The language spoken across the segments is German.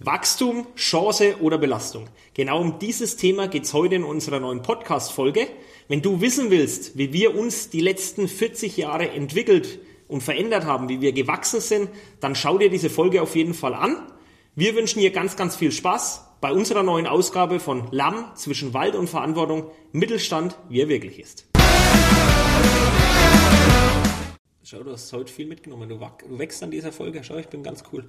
Wachstum, Chance oder Belastung? Genau um dieses Thema geht es heute in unserer neuen Podcast-Folge. Wenn du wissen willst, wie wir uns die letzten 40 Jahre entwickelt und verändert haben, wie wir gewachsen sind, dann schau dir diese Folge auf jeden Fall an. Wir wünschen dir ganz, ganz viel Spaß bei unserer neuen Ausgabe von Lamm zwischen Wald und Verantwortung, Mittelstand, wie er wirklich ist. Schau, du hast heute viel mitgenommen. Du wächst an dieser Folge. Schau, ich bin ganz cool.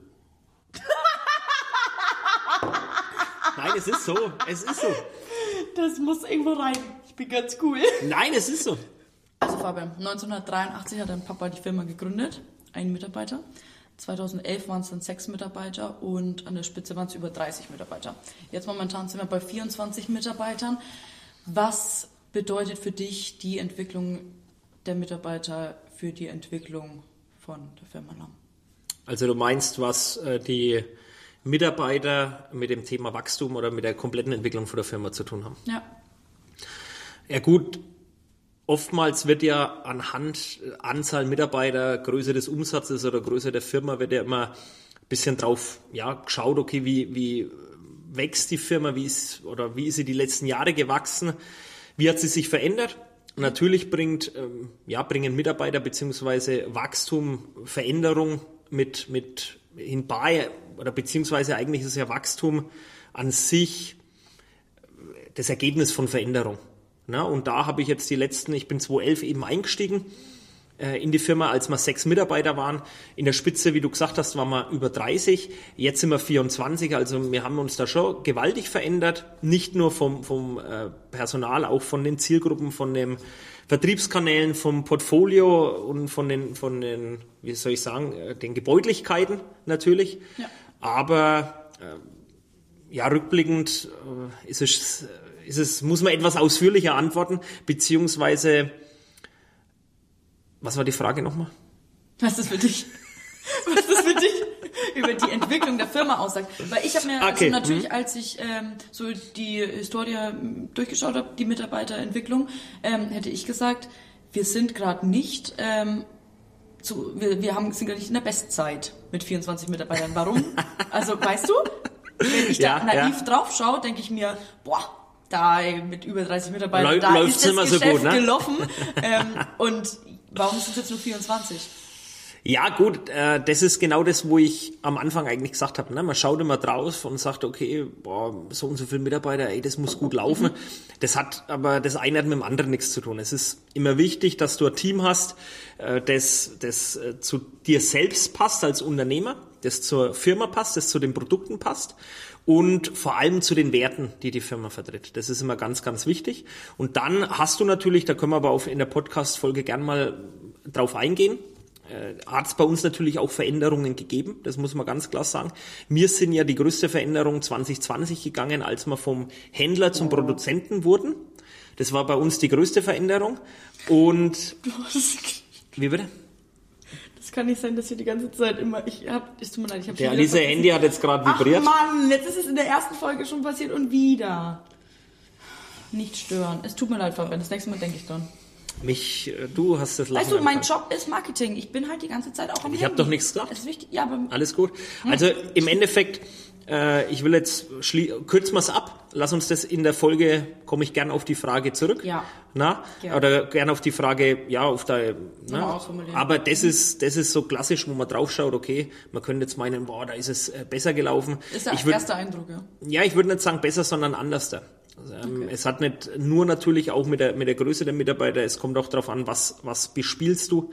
Nein, es ist so. Es ist so. Das muss irgendwo rein. Ich bin ganz cool. Nein, es ist so. Also Fabian, 1983 hat dein Papa die Firma gegründet. Ein Mitarbeiter. 2011 waren es dann 6 Mitarbeiter und an der Spitze waren es über 30 Mitarbeiter. Jetzt momentan sind wir bei 24 Mitarbeitern. Was bedeutet für dich die Entwicklung der Mitarbeiter für die Entwicklung von der Firma Lamm? Also du meinst, was die Mitarbeiter mit dem Thema Wachstum oder mit der kompletten Entwicklung von der Firma zu tun haben? Ja. Ja gut, oftmals wird ja anhand Anzahl Mitarbeiter, Größe des Umsatzes oder Größe der Firma wird ja immer ein bisschen drauf geschaut, okay, wie wächst die Firma, wie ist sie die letzten Jahre gewachsen, wie hat sie sich verändert? Natürlich bringen Mitarbeiter bzw. Wachstum, Veränderung mit hinbei, oder beziehungsweise eigentlich ist ja Wachstum an sich das Ergebnis von Veränderung. Na, und da habe ich jetzt ich bin 2011 eben eingestiegen in die Firma, als wir 6 Mitarbeiter waren. In der Spitze, wie du gesagt hast, waren wir über 30. Jetzt sind wir 24. Also wir haben uns da schon gewaltig verändert. Nicht nur vom Personal, auch von den Zielgruppen, von den Vertriebskanälen, vom Portfolio und von den, wie soll ich sagen, den Gebäudlichkeiten natürlich. Ja. Aber rückblickend muss man etwas ausführlicher antworten, beziehungsweise was war die Frage nochmal? Was das für dich über die Entwicklung der Firma aussagt? Weil ich habe mir natürlich, als ich so die Historie durchgeschaut habe, die Mitarbeiterentwicklung, hätte ich gesagt, wir sind gerade nicht sind gerade nicht in der Bestzeit mit 24 Mitarbeitern. Warum? Also weißt du, wenn ich da naiv drauf schaue, denke ich mir, da mit über 30 Mitarbeitern, da ist das Geschäft so gut, ne? Gelaufen. Und warum sind es jetzt nur 24? Ja gut, das ist genau das, wo ich am Anfang eigentlich gesagt habe. Ne? Man schaut immer drauf und sagt, okay, so und so viele Mitarbeiter, das muss gut laufen. Das eine hat mit dem anderen nichts zu tun. Es ist immer wichtig, dass du ein Team hast, das zu dir selbst passt als Unternehmer, das zur Firma passt, das zu den Produkten passt und vor allem zu den Werten, die die Firma vertritt. Das ist immer ganz, ganz wichtig. Und dann hast du natürlich, da können wir aber in der Podcast-Folge gern mal drauf eingehen, hat es bei uns natürlich auch Veränderungen gegeben, das muss man ganz klar sagen. Wir sind ja die größte Veränderung 2020 gegangen, als wir vom Händler zum Produzenten wurden. Das war bei uns die größte Veränderung. Und wie bitte? Das kann nicht sein, dass ihr die ganze Zeit immer... Es tut mir leid, ich habe der Alice Handy hat jetzt gerade vibriert. Ach Mann, jetzt ist es in der ersten Folge schon passiert und wieder. Nicht stören. Es tut mir leid, Fabian, das nächste Mal denke ich dran. Du hast das Lachen. Weißt du, mein Job ist Marketing. Ich bin halt die ganze Zeit auch am Handy. Ich habe doch nichts gesagt. Das ist wichtig. Ja, aber alles gut. Also im Endeffekt, ich will jetzt, kürzen wir es ab. Lass uns das in der Folge, komme ich gern auf die Frage zurück. Ja. Oder gern auf die Frage, aber das ist so klassisch, wo man drauf schaut, okay, man könnte jetzt meinen, da ist es besser gelaufen. Ist der erste Eindruck, ja. Ja, ich würde nicht sagen besser, sondern anders da. Okay. Es hat nicht nur natürlich auch mit der Größe der Mitarbeiter, es kommt auch darauf an, was bespielst du.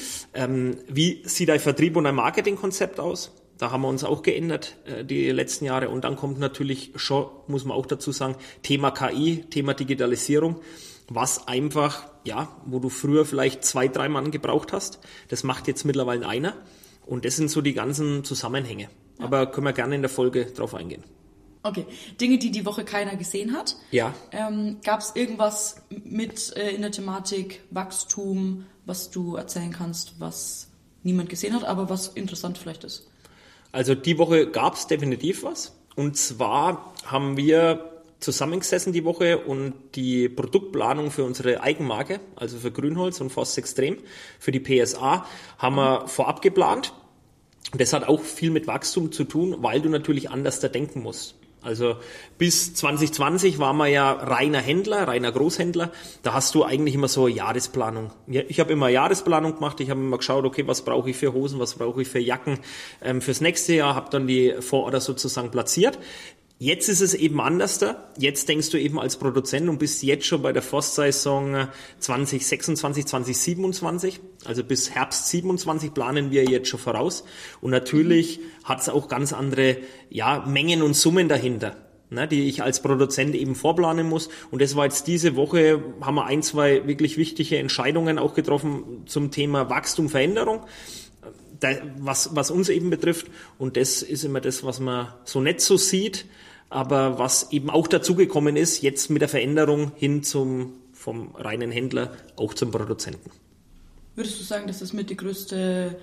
Wie sieht dein Vertrieb und dein Marketingkonzept aus? Da haben wir uns auch geändert die letzten Jahre. Und dann kommt natürlich schon, muss man auch dazu sagen, Thema KI, Thema Digitalisierung, was einfach, wo du früher vielleicht 2-3 Mann gebraucht hast, das macht jetzt mittlerweile einer. Und das sind so die ganzen Zusammenhänge. Ja. Aber können wir gerne in der Folge drauf eingehen. Okay, Dinge, die Woche keiner gesehen hat. Ja. Gab es irgendwas mit in der Thematik Wachstum, was du erzählen kannst, was niemand gesehen hat, aber was interessant vielleicht ist? Also die Woche gab es definitiv was. Und zwar haben wir zusammengesessen die Woche und die Produktplanung für unsere Eigenmarke, also für Grünholz und Forst Extrem, für die PSA, haben wir vorab geplant. Und das hat auch viel mit Wachstum zu tun, weil du natürlich anders da denken musst. Also bis 2020 war man ja reiner Händler, reiner Großhändler. Da hast du eigentlich immer so Jahresplanung. Ich habe immer Jahresplanung gemacht. Ich habe immer geschaut, okay, was brauche ich für Hosen, was brauche ich für Jacken fürs nächste Jahr. Habe dann die Vororder sozusagen platziert. Jetzt ist es eben anders da. Jetzt denkst du eben als Produzent und bist jetzt schon bei der Frostsaison 2026, 2027. Also bis Herbst 27 planen wir jetzt schon voraus. Und natürlich hat es auch ganz andere Mengen und Summen dahinter, ne, die ich als Produzent eben vorplanen muss. Und das war jetzt diese Woche, haben wir 1, 2 wirklich wichtige Entscheidungen auch getroffen zum Thema Wachstum, Veränderung. Was uns eben betrifft. Und das ist immer das, was man so nicht so sieht, aber was eben auch dazugekommen ist, jetzt mit der Veränderung hin vom reinen Händler auch zum Produzenten. Würdest du sagen, dass das mit der größte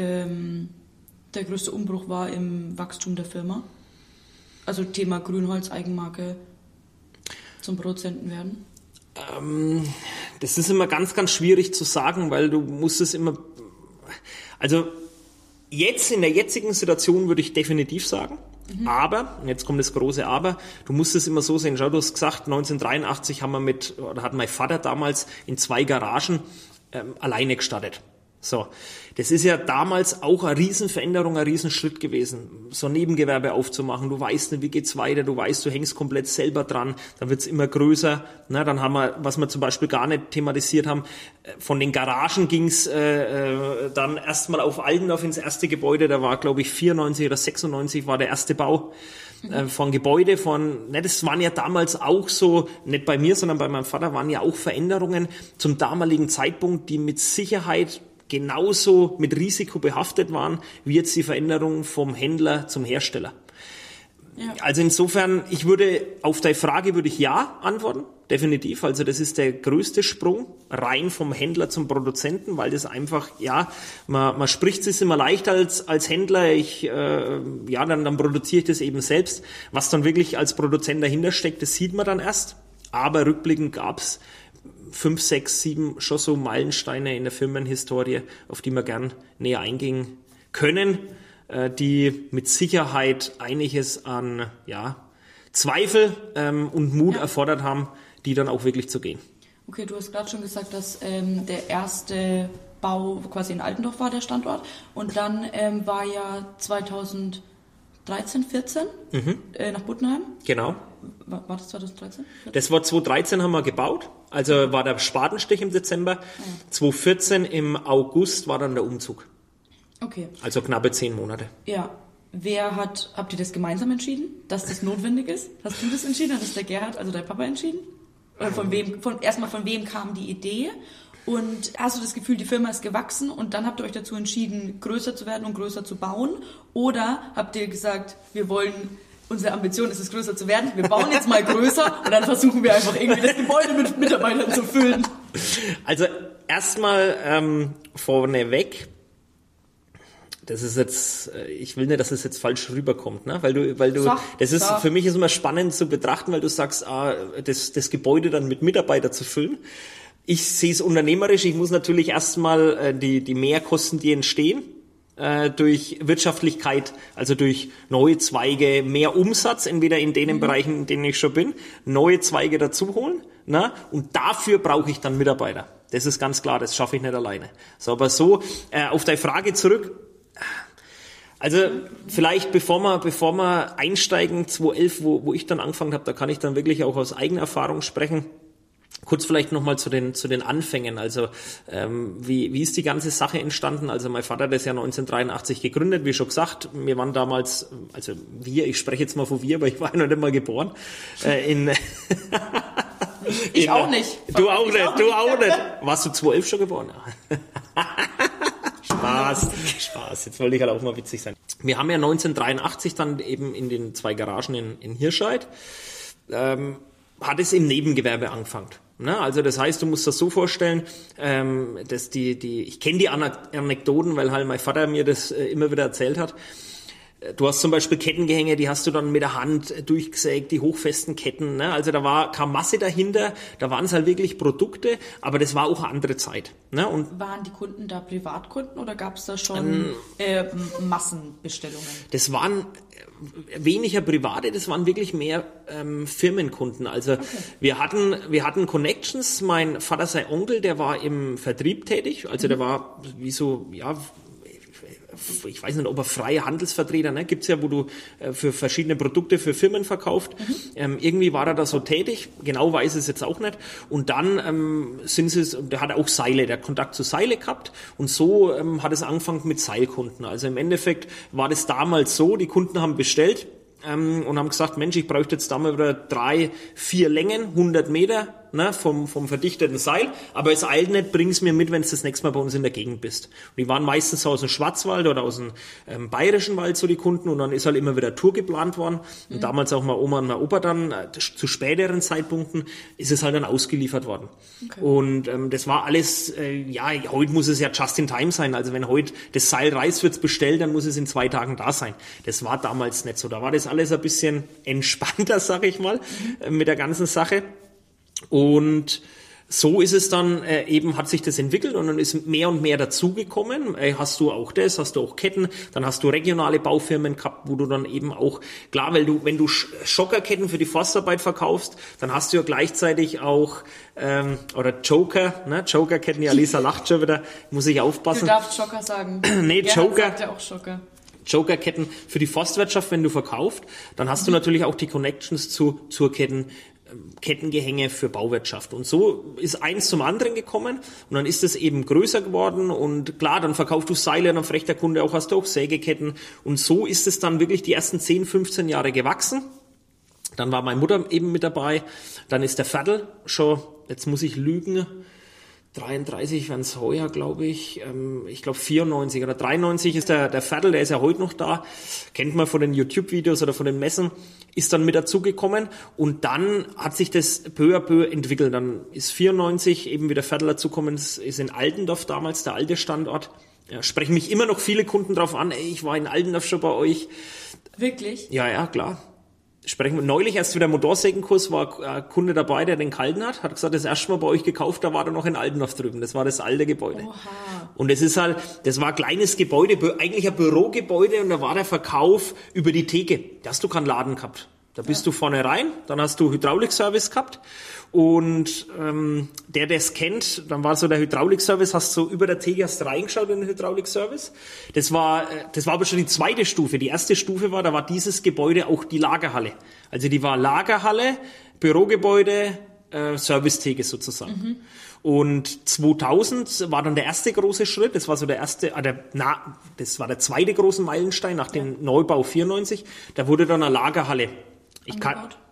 Umbruch war im Wachstum der Firma? Also Thema Grünholz, Eigenmarke zum Produzenten werden? Das ist immer ganz, ganz schwierig zu sagen, weil du musst es immer... Also jetzt in der jetzigen Situation würde ich definitiv sagen, aber, jetzt kommt das große Aber, du musst es immer so sehen, schau, du hast gesagt, 1983 hat mein Vater damals in 2 Garagen alleine gestartet. So, das ist ja damals auch eine Riesenveränderung, ein Riesenschritt gewesen, so ein Nebengewerbe aufzumachen. Du weißt nicht, wie geht's weiter, du weißt, du hängst komplett selber dran, dann wird's immer größer. Na, dann haben wir, was wir zum Beispiel gar nicht thematisiert haben, von den Garagen ging's dann erstmal auf Aldendorf ins erste Gebäude, da war, glaube ich, 94 oder 96 war der erste Bau. Von Gebäude, das waren ja damals auch so, nicht bei mir, sondern bei meinem Vater waren ja auch Veränderungen zum damaligen Zeitpunkt, die mit Sicherheit genauso mit Risiko behaftet waren, wie jetzt die Veränderung vom Händler zum Hersteller. Ja. Also insofern, auf deine Frage würde ich ja antworten, definitiv. Also das ist der größte Sprung, rein vom Händler zum Produzenten, weil das einfach, man spricht es immer leicht als Händler, dann produziere ich das eben selbst. Was dann wirklich als Produzent dahinter steckt, das sieht man dann erst. Aber rückblickend gab's 5, 6, 7 schon so Meilensteine in der Firmenhistorie, auf die wir gern näher eingehen können, die mit Sicherheit einiges an Zweifel und Mut erfordert haben, die dann auch wirklich zu gehen. Okay, du hast gerade schon gesagt, dass der erste Bau quasi in Altendorf war, der Standort, und dann war ja 2013, 14 nach Buttenheim. Genau. War das 2013? 14? Das war 2013 haben wir gebaut, also war der Spatenstich im Dezember. Ja. 2014 im August war dann der Umzug. Okay. Also knappe 10 Monate. Ja. Habt ihr das gemeinsam entschieden, dass das notwendig ist? Hast du das entschieden? Hat das der Gerhard, also dein Papa, entschieden? Oder von wem kam die Idee? Und hast du das Gefühl, die Firma ist gewachsen und dann habt ihr euch dazu entschieden, größer zu werden und größer zu bauen? Oder habt ihr gesagt, unsere Ambition ist es, größer zu werden, wir bauen jetzt mal größer und dann versuchen wir einfach irgendwie das Gebäude mit Mitarbeitern zu füllen? Also erstmal vorneweg, das ist jetzt, ich will nicht, dass es jetzt falsch rüberkommt, ne? Für mich ist immer spannend zu betrachten, weil du sagst, das Gebäude dann mit Mitarbeitern zu füllen. Ich sehe es unternehmerisch, ich muss natürlich erstmal die Mehrkosten, die entstehen, durch Wirtschaftlichkeit, also durch neue Zweige, mehr Umsatz, entweder in den Bereichen, in denen ich schon bin, neue Zweige dazu holen, ne? Und dafür brauche ich dann Mitarbeiter. Das ist ganz klar, das schaffe ich nicht alleine. So, aber auf deine Frage zurück. Also vielleicht bevor wir einsteigen, 2011, wo ich dann angefangen habe, da kann ich dann wirklich auch aus eigener Erfahrung sprechen. Kurz vielleicht nochmal zu den Anfängen. Also wie ist die ganze Sache entstanden? Also mein Vater hat das ja 1983 gegründet, wie schon gesagt. Wir waren damals, ich spreche jetzt mal von wir, aber ich war ja noch nicht mal geboren. Ich auch nicht. Du auch nicht. Warst du 2011 schon geboren? Spaß. Jetzt wollte ich halt auch mal witzig sein. Wir haben ja 1983 dann eben in den 2 Garagen in Hirscheid, hat es im Nebengewerbe angefangen. Ne? Also das heißt, du musst das so vorstellen, dass ich kenne die Anekdoten, weil halt mein Vater mir das immer wieder erzählt hat. Du hast zum Beispiel Kettengehänge, die hast du dann mit der Hand durchgesägt, die hochfesten Ketten. Ne? Also da kam Masse dahinter, da waren es halt wirklich Produkte, aber das war auch eine andere Zeit. Ne? Und waren die Kunden da Privatkunden oder gab es da schon Massenbestellungen? Das waren weniger private, das waren wirklich mehr Firmenkunden. Also wir hatten Connections. Mein Vater, sein Onkel, der war im Vertrieb tätig, also der war wie so, ja, ich weiß nicht, ob er freie Handelsvertreter, ne, gibt's ja, wo du für verschiedene Produkte für Firmen verkauft. Irgendwie war er da so tätig, genau weiß es jetzt auch nicht. Und dann der hat auch Seile, der hat Kontakt zu Seile gehabt und so hat es angefangen mit Seilkunden. Also im Endeffekt war das damals so, die Kunden haben bestellt und haben gesagt, Mensch, ich bräuchte jetzt da mal wieder 3, 4 Längen, 100 Meter, ne, vom verdichteten Seil, aber es eilt nicht, bring's mir mit, wenn du das nächste Mal bei uns in der Gegend bist. Und die waren meistens aus dem Schwarzwald oder aus dem bayerischen Wald so die Kunden und dann ist halt immer wieder Tour geplant worden und damals auch mal Oma und mein Opa dann, zu späteren Zeitpunkten ist es halt dann ausgeliefert worden. Okay. Und das war alles, heute muss es ja just in time sein, also wenn heute das Seil reißt, wird's bestellt, dann muss es in 2 Tagen da sein. Das war damals nicht so, da war das alles ein bisschen entspannter, sag ich mal, mit der ganzen Sache. Und so ist es dann hat sich das entwickelt und dann ist mehr und mehr dazugekommen. Hast du auch Ketten, dann hast du regionale Baufirmen gehabt, wo du dann eben auch, klar, wenn du Schockerketten für die Forstarbeit verkaufst, dann hast du ja gleichzeitig auch, oder Joker, ne, Jokerketten, ja, Lisa lacht schon wieder, muss ich aufpassen. Du darfst Joker sagen. Nee, Joker. Sagt ja auch Joker. Jokerketten für die Forstwirtschaft, wenn du verkaufst, dann hast du natürlich auch die Connections zur Kettengehänge für Bauwirtschaft. Und so ist eins zum anderen gekommen und dann ist es eben größer geworden und klar, dann verkaufst du Seile, dann fragt der Kunde auch, hast du auch Sägeketten und so ist es dann wirklich die ersten 10, 15 Jahre gewachsen. Dann war meine Mutter eben mit dabei, dann ist der Vater schon, jetzt muss ich lügen, 33 werden es heuer, glaube ich. Ich glaube 94 oder 93 ist der Vater, der ist ja heute noch da. Kennt man von den YouTube-Videos oder von den Messen. Ist dann mit dazugekommen und dann hat sich das peu à peu entwickelt. Dann ist 94 eben wieder Vater dazugekommen. Das ist in Altendorf damals, der alte Standort. Ja, sprechen mich immer noch viele Kunden drauf an. Ey, ich war in Altendorf schon bei euch. Wirklich? Ja, klar. Neulich erst wieder Motorsägenkurs war ein Kunde dabei, der den kalten hat gesagt, das erste Mal bei euch gekauft, da war er noch in Altendorf drüben. Das war das alte Gebäude. Oha. Und das war ein kleines Gebäude, eigentlich ein Bürogebäude und da war der Verkauf über die Theke. Da hast du keinen Laden gehabt. Da bist du vorne rein, dann hast du Hydraulikservice gehabt und der das kennt, dann war so der Hydraulikservice, hast so über der Theke hast reingeschaut in den Hydraulikservice. Das war aber schon die zweite Stufe. Die erste Stufe da war dieses Gebäude auch die Lagerhalle. Also die war Lagerhalle, Bürogebäude, Servicetheke sozusagen. Und 2000 war dann der erste große Schritt, das war so das war der zweite große Meilenstein nach dem Neubau 94. Da wurde dann eine Lagerhalle. Ich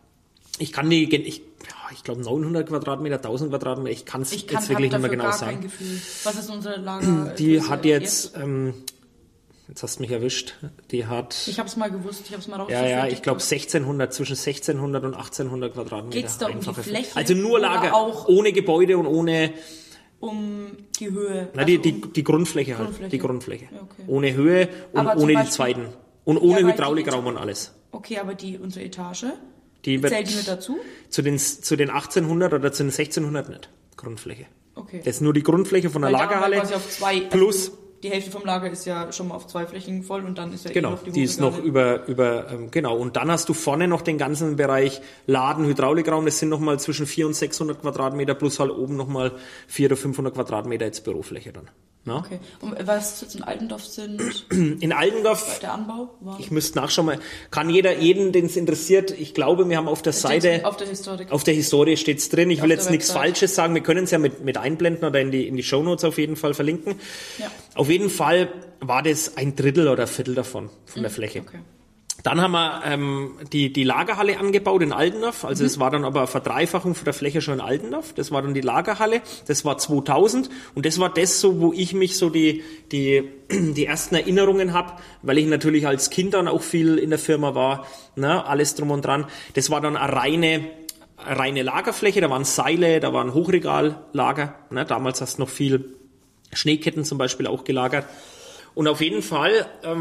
glaube 900 Quadratmeter, 1000 Quadratmeter, ich kann es jetzt wirklich nicht mehr genau sagen. Gefühl. Was ist unsere Lager? Die hat jetzt, jetzt hast du mich erwischt, die hat... Ich habe es mal gewusst, ich habe es mal rausgefunden. Ja, ich glaube zwischen 1600 und 1800 Quadratmeter. Geht es da um die Fläche? Also nur Lager, auch ohne Gebäude und ohne... Um die Höhe? Na, die Grundfläche halt, die Grundfläche. Ja, okay. Ohne Höhe und aber ohne die zweiten. Und ohne Hydraulikraum und alles. Okay, aber unsere Etage, zählt die mit dazu? Zu den 1800 oder zu den 1600 nicht, Grundfläche. Okay. Das ist nur die Grundfläche von der Lagerhalle auf 2, plus... Die Hälfte vom Lager ist ja schon mal auf 2 Flächen voll und dann ist ja genau, noch die die ist noch genau. Und dann hast du vorne noch den ganzen Bereich Laden, Hydraulikraum. Das sind nochmal zwischen 400 und 600 Quadratmeter plus halt oben nochmal 400 oder 500 Quadratmeter jetzt Bürofläche dann. Ja? Okay. Und was jetzt in Altendorf sind? In Altendorf. Der Anbau war? Ich müsste nachschauen. Kann jeden, den es interessiert. Ich glaube, wir haben auf der Seite. Auf der Historik. Auf der Historie steht's drin. Ich will jetzt nichts Falsches sagen. Wir können es ja mit einblenden oder in die Shownotes auf jeden Fall verlinken. Ja. Auf jeden Fall war das 1/3 oder 1/4 davon, von der Fläche. Okay. Dann haben wir die Lagerhalle angebaut in Altendorf. Also es war dann aber eine Verdreifachung von der Fläche schon in Altendorf. Das war dann die Lagerhalle. Das war 2000. Und das war das so, wo ich mich so die ersten Erinnerungen habe, weil ich natürlich als Kind dann auch viel in der Firma war. Ne, alles drum und dran. Das war dann eine reine Lagerfläche. Da waren Seile, da waren Hochregallager. Ne, damals hast du noch viel Schneeketten zum Beispiel auch gelagert. Und auf jeden Fall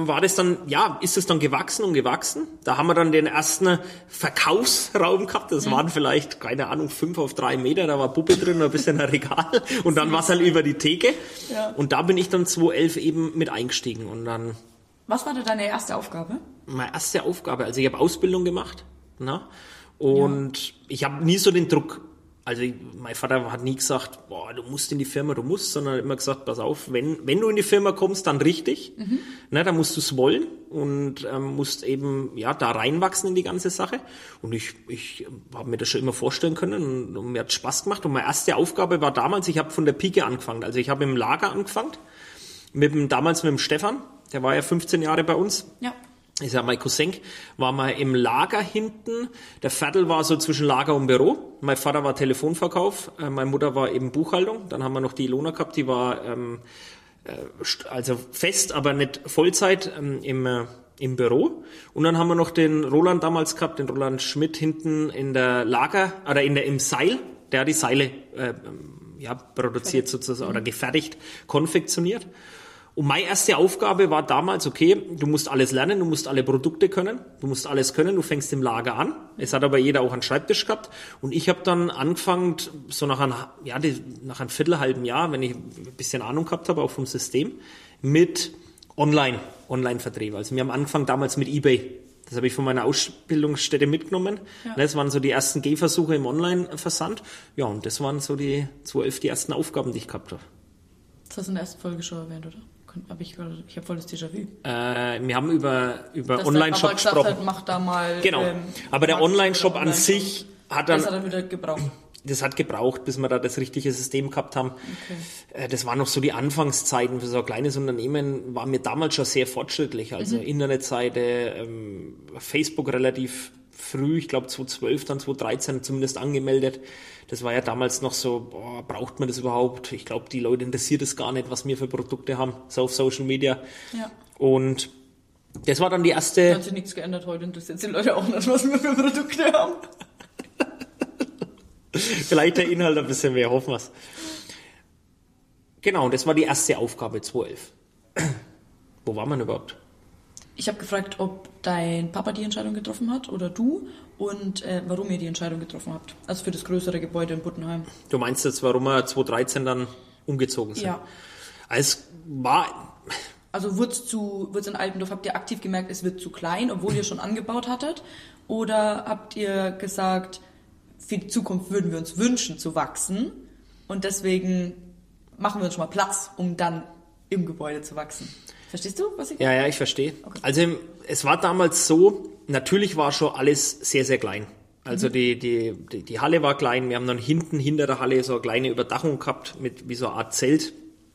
ist es dann gewachsen und gewachsen. Da haben wir dann den ersten Verkaufsraum gehabt. Das waren vielleicht, keine Ahnung, 5 auf 3 Meter. Da war Puppe drin, ein bisschen ein Regal. Und dann war es halt über die Theke. Ja. Und da bin ich dann 2011 eben mit eingestiegen. Und dann. Was war da deine erste Aufgabe? Meine erste Aufgabe, also ich habe Ausbildung gemacht. Und ich habe nie so den Druck. Also mein Vater hat nie gesagt, boah, du musst in die Firma, sondern er hat immer gesagt, pass auf, wenn du in die Firma kommst, dann richtig. Dann musst du es wollen und musst eben da reinwachsen in die ganze Sache. Und ich habe mir das schon immer vorstellen können und mir hat Spaß gemacht. Und meine erste Aufgabe war damals, ich habe von der Pike angefangen. Also ich habe im Lager angefangen, damals mit dem Stefan, der war ja 15 Jahre bei uns. Ja. Ist ja mein Cousin, war mal im Lager hinten. Der Viertel war so zwischen Lager und Büro. Mein Vater war Telefonverkauf, meine Mutter war eben Buchhaltung. Dann haben wir noch die Ilona gehabt, die war also fest, aber nicht Vollzeit im Büro. Und dann haben wir noch den Roland damals gehabt, den Roland Schmidt hinten in der Lager, oder im Seil. Der hat die Seile produziert sozusagen oder gefertigt, konfektioniert. Und meine erste Aufgabe war damals, okay, du musst alles lernen, du musst alle Produkte können, du musst alles können, du fängst im Lager an. Es hat aber jeder auch einen Schreibtisch gehabt. Und ich habe dann angefangen, so nach einem halben Jahr, wenn ich ein bisschen Ahnung gehabt habe, auch vom System, mit Online-Vertrieb. Also wir haben angefangen damals mit eBay. Das habe ich von meiner Ausbildungsstätte mitgenommen. Ja. Das waren so die ersten Gehversuche im Online-Versand. Ja, und das waren so die 2011 die ersten Aufgaben, die ich gehabt habe. Das hast du in der ersten Folge schon erwähnt, oder? Ich habe voll das Déjà-vu. Wir haben über Online-Shop gesprochen. Hat, mach da mal, genau. Aber der Online-Shop an sich hat dann... Das hat dann wieder gebraucht. Das hat gebraucht, bis wir da das richtige System gehabt haben. Okay. Das waren noch so die Anfangszeiten. Für so ein kleines Unternehmen waren wir damals schon sehr fortschrittlich. Also Internetseite, Facebook relativ früh, ich glaube 2012, dann 2013 zumindest angemeldet. Das war ja damals noch so, braucht man das überhaupt? Ich glaube, die Leute interessiert es gar nicht, was wir für Produkte haben, so auf Social Media. Ja. Und das war dann die erste... Da hat sich nichts geändert, heute interessiert die Leute auch nicht, was wir für Produkte haben. Vielleicht der Inhalt ein bisschen mehr, hoffen wir es. Genau, und das war die erste Aufgabe 2011. Wo war man überhaupt? Ich habe gefragt, ob dein Papa die Entscheidung getroffen hat oder du und warum ihr die Entscheidung getroffen habt. Also für das größere Gebäude in Buttenheim. Du meinst jetzt, warum wir 2013 dann umgezogen sind? Ja. Also wird's in Altendorf, habt ihr aktiv gemerkt, es wird zu klein, obwohl ihr schon angebaut hattet? Oder habt ihr gesagt, für die Zukunft würden wir uns wünschen zu wachsen und deswegen machen wir uns schon mal Platz, um dann im Gebäude zu wachsen? Verstehst du, was ich meine? Ja, ich verstehe. Okay. Also es war damals so, natürlich war schon alles sehr, sehr klein. Also die Halle war klein, wir haben dann hinter der Halle so eine kleine Überdachung gehabt, mit wie so eine Art Zelt.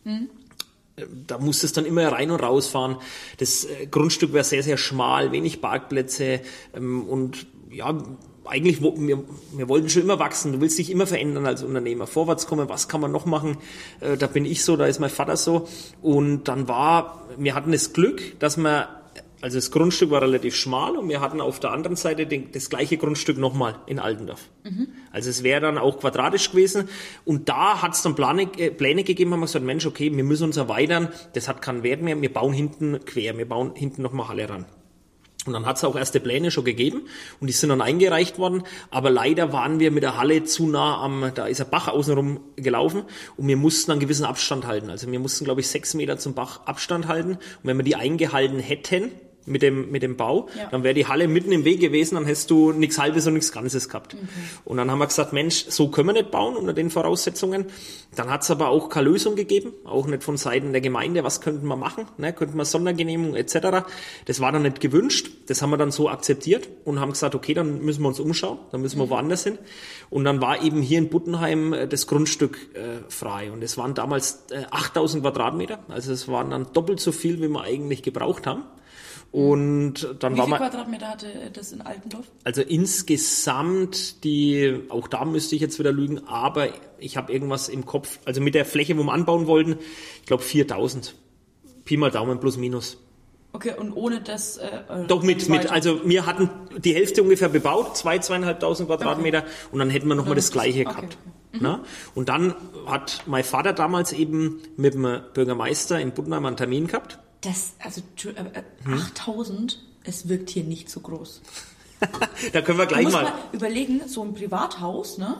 Da musste es dann immer rein und rausfahren. Das Grundstück war sehr, sehr schmal, wenig Parkplätze und ja, eigentlich, wir wollten schon immer wachsen, du willst dich immer verändern als Unternehmer, vorwärts kommen, was kann man noch machen, da bin ich so, da ist mein Vater so und dann wir hatten das Glück, dass also das Grundstück war relativ schmal und wir hatten auf der anderen Seite das gleiche Grundstück nochmal in Altendorf. Also es wäre dann auch quadratisch gewesen und da hat es dann Pläne gegeben, haben wir gesagt, Mensch, okay, wir müssen uns erweitern, das hat keinen Wert mehr, wir bauen hinten quer, wir bauen hinten nochmal Halle ran. Und dann hat es auch erste Pläne schon gegeben und die sind dann eingereicht worden, aber leider waren wir mit der Halle zu nah da ist ein Bach außenrum gelaufen und wir mussten einen gewissen Abstand halten. Also wir mussten, glaube ich, 6 Meter zum Bach Abstand halten und wenn wir die eingehalten hätten mit dem Bau, dann wäre die Halle mitten im Weg gewesen, dann hättest du nichts Halbes und nichts Ganzes gehabt. Und dann haben wir gesagt, Mensch, so können wir nicht bauen unter den Voraussetzungen. Dann hat es aber auch keine Lösung gegeben, auch nicht von Seiten der Gemeinde, was könnten wir machen, könnten wir Sondergenehmigung etc. Das war dann nicht gewünscht, das haben wir dann so akzeptiert und haben gesagt, okay, dann müssen wir uns umschauen, dann müssen wir woanders hin. Und dann war eben hier in Buttenheim das Grundstück frei und es waren damals 8000 Quadratmeter, also es waren dann doppelt so viel, wie wir eigentlich gebraucht haben. Und dann Wie viele Quadratmeter hatte das in Altendorf? Also insgesamt, auch da müsste ich jetzt wieder lügen, aber ich habe irgendwas im Kopf, also mit der Fläche, wo wir anbauen wollten, ich glaube 4000. Pi mal Daumen plus minus. Okay, und ohne das... Doch also wir hatten die Hälfte ungefähr bebaut, 2.500 Quadratmeter und dann hätten wir nochmal das Gleiche gehabt. Okay. Und dann hat mein Vater damals eben mit dem Bürgermeister in Buttenheim einen Termin gehabt. Also 8.000, es wirkt hier nicht so groß. Da können wir gleich mal überlegen, so ein Privathaus, ne?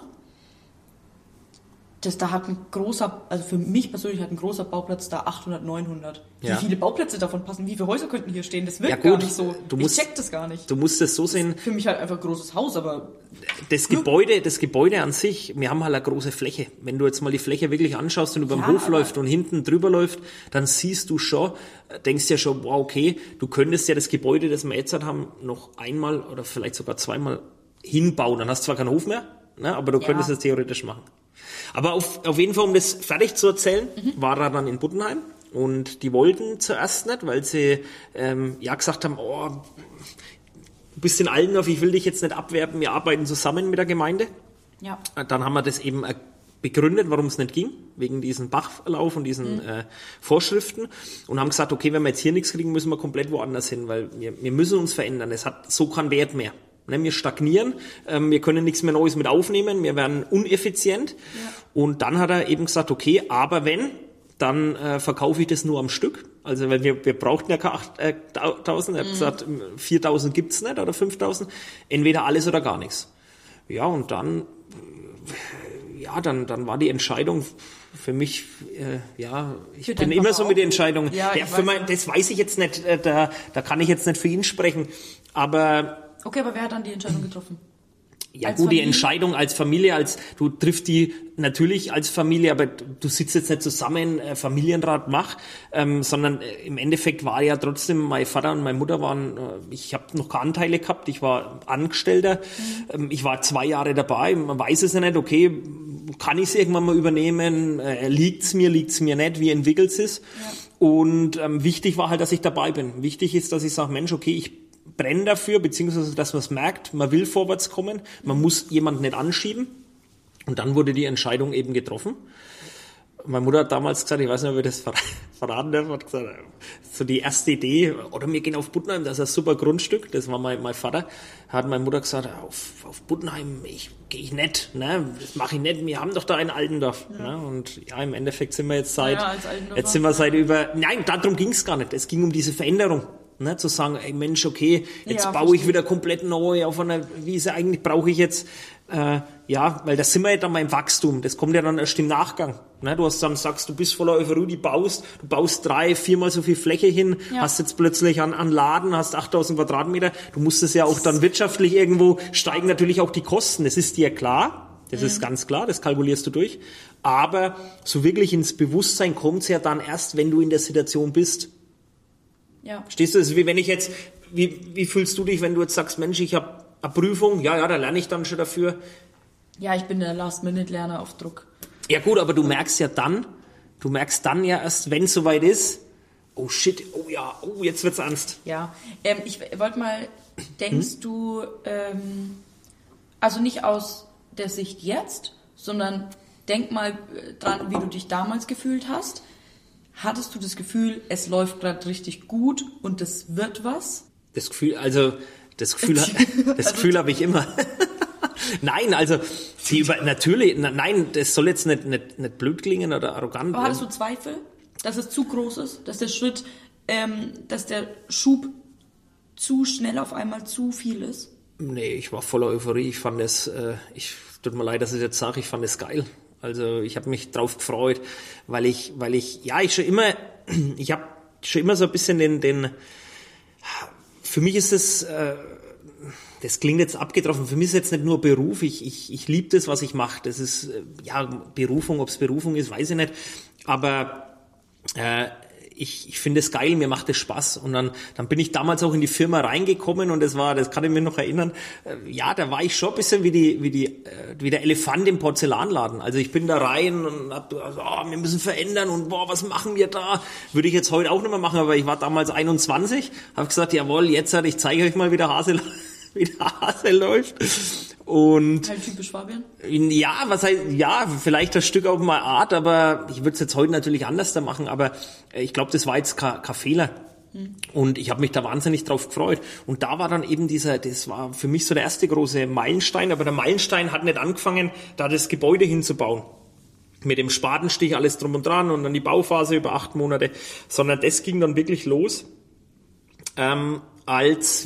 Da hat ein großer, also für mich persönlich hat ein großer Bauplatz da 800, 900. Ja. Wie viele Bauplätze davon passen? Wie viele Häuser könnten hier stehen? Das wirkt gar nicht so. Ich check das gar nicht. Du musst es so sehen. Für mich halt einfach ein großes Haus, aber... Das Gebäude an sich, wir haben halt eine große Fläche. Wenn du jetzt mal die Fläche wirklich anschaust und über den Hof läuft und hinten drüber läuft, dann siehst du schon, denkst ja schon, wow, okay, du könntest ja das Gebäude, das wir jetzt haben, noch einmal oder vielleicht sogar zweimal hinbauen. Dann hast du zwar keinen Hof mehr, ne, aber du könntest es theoretisch machen. Aber auf jeden Fall, um das fertig zu erzählen, war er dann in Buttenheim und die wollten zuerst nicht, weil sie gesagt haben, du bist in Allendorf, ich will dich jetzt nicht abwerben, wir arbeiten zusammen mit der Gemeinde. Ja. Dann haben wir das eben begründet, warum es nicht ging, wegen diesem Bachlauf und diesen Vorschriften und haben gesagt, okay, wenn wir jetzt hier nichts kriegen, müssen wir komplett woanders hin, weil wir müssen uns verändern, es hat so keinen Wert mehr. Wir stagnieren, wir können nichts mehr Neues mit aufnehmen, wir werden uneffizient. Ja. Und dann hat er eben gesagt, okay, aber wenn, dann verkaufe ich das nur am Stück. Also weil wir brauchten ja keine 8.000, er hat gesagt, 4.000 gibt's nicht oder 5.000, entweder alles oder gar nichts. Ja, und dann war die Entscheidung für mich, ich bin immer so mit der Entscheidung. Das weiß ich jetzt nicht, da kann ich jetzt nicht für ihn sprechen, aber... Okay, aber wer hat dann die Entscheidung getroffen? Ja als gut, Familie? Die Entscheidung als Familie, du triffst die natürlich als Familie, aber du sitzt jetzt nicht zusammen, Familienrat mach, sondern im Endeffekt war ja trotzdem, mein Vater und meine Mutter waren, ich habe noch keine Anteile gehabt, ich war Angestellter, ich war 2 Jahre dabei, man weiß es ja nicht, okay, kann ich es irgendwann mal übernehmen, liegt's mir nicht, wie entwickelt es? Ja. Und wichtig war halt, dass ich dabei bin. Wichtig ist, dass ich sage, Mensch, okay, ich brenne dafür, beziehungsweise dass man es merkt, man will vorwärts kommen, man muss jemanden nicht anschieben. Und dann wurde die Entscheidung eben getroffen. Meine Mutter hat damals gesagt, ich weiß nicht, ob ich das verraten darf, hat gesagt, so die erste Idee, oder wir gehen auf Buttenheim, das ist ein super Grundstück, das war mein Vater, hat meine Mutter gesagt, auf Buttenheim gehe ich nicht, ne, das mache ich nicht, wir haben doch da ein Altendorf. Ja. Ne? Und ja, im Endeffekt sind wir jetzt nein, darum ging es gar nicht, es ging um diese Veränderung. Ne, zu sagen, ey Mensch, okay, jetzt baue ich wieder komplett neu auf einer Wiese, eigentlich brauche ich jetzt, weil da sind wir ja dann mal im Wachstum, das kommt ja dann erst im Nachgang. Ne, du sagst, du bist voller Euphorie, du baust 3-4 Mal so viel Fläche hin, hast jetzt plötzlich an Laden, hast 8.000 Quadratmeter, du musst es ja auch dann wirtschaftlich irgendwo, steigen natürlich auch die Kosten, das ist dir klar, das ist ganz klar, das kalkulierst du durch, aber so wirklich ins Bewusstsein kommt's ja dann erst, wenn du in der Situation bist. Ja. Stehst du, das ist wie wenn ich jetzt, wie fühlst du dich, wenn du jetzt sagst, Mensch, ich habe eine Prüfung, da lerne ich dann schon dafür. Ja, ich bin der Last-Minute-Lerner auf Druck. Ja gut, aber du merkst dann ja erst, wenn es soweit ist, oh shit, jetzt wird's ernst. Ja, ich wollte mal, denkst du, also nicht aus der Sicht jetzt, sondern denk mal dran, wie du dich damals gefühlt hast. Hattest du das Gefühl, es läuft gerade richtig gut und es wird was? Das Gefühl habe ich immer. Nein, also nein, das soll jetzt nicht blöd klingen oder arrogant. Aber hattest du Zweifel, dass es zu groß ist, dass der Schub zu schnell auf einmal zu viel ist? Nee, ich war voller Euphorie. Ich fand es, tut mir leid, dass ich jetzt sage, ich fand es geil. Also ich habe mich drauf gefreut, weil ich habe schon immer so ein bisschen für mich ist es, das klingt jetzt abgetroffen, für mich ist es jetzt nicht nur Beruf, ich liebe das, was ich mache, das ist, Berufung, ob es Berufung ist, weiß ich nicht, aber ich finde es geil, mir macht es Spaß und dann bin ich damals auch in die Firma reingekommen und das kann ich mir noch erinnern, da war ich schon ein bisschen wie der Elefant im Porzellanladen. Also ich bin da rein und hab wir müssen verändern und was machen wir da? Würde ich jetzt heute auch nicht mehr machen, aber ich war damals 21, habe gesagt, jawohl, jetzt ich zeige euch mal, wie der Hase läuft. Und halt typisch Fabian? Ja, vielleicht das Stück auf meine Art, aber ich würde es jetzt heute natürlich anders da machen, aber ich glaube, das war jetzt kein Fehler. Und ich habe mich da wahnsinnig drauf gefreut. Und da war dann eben das war für mich so der erste große Meilenstein, aber der Meilenstein hat nicht angefangen, da das Gebäude hinzubauen. mit dem Spatenstich, alles drum und dran und dann die Bauphase über 8 Monate, sondern das ging dann wirklich los, als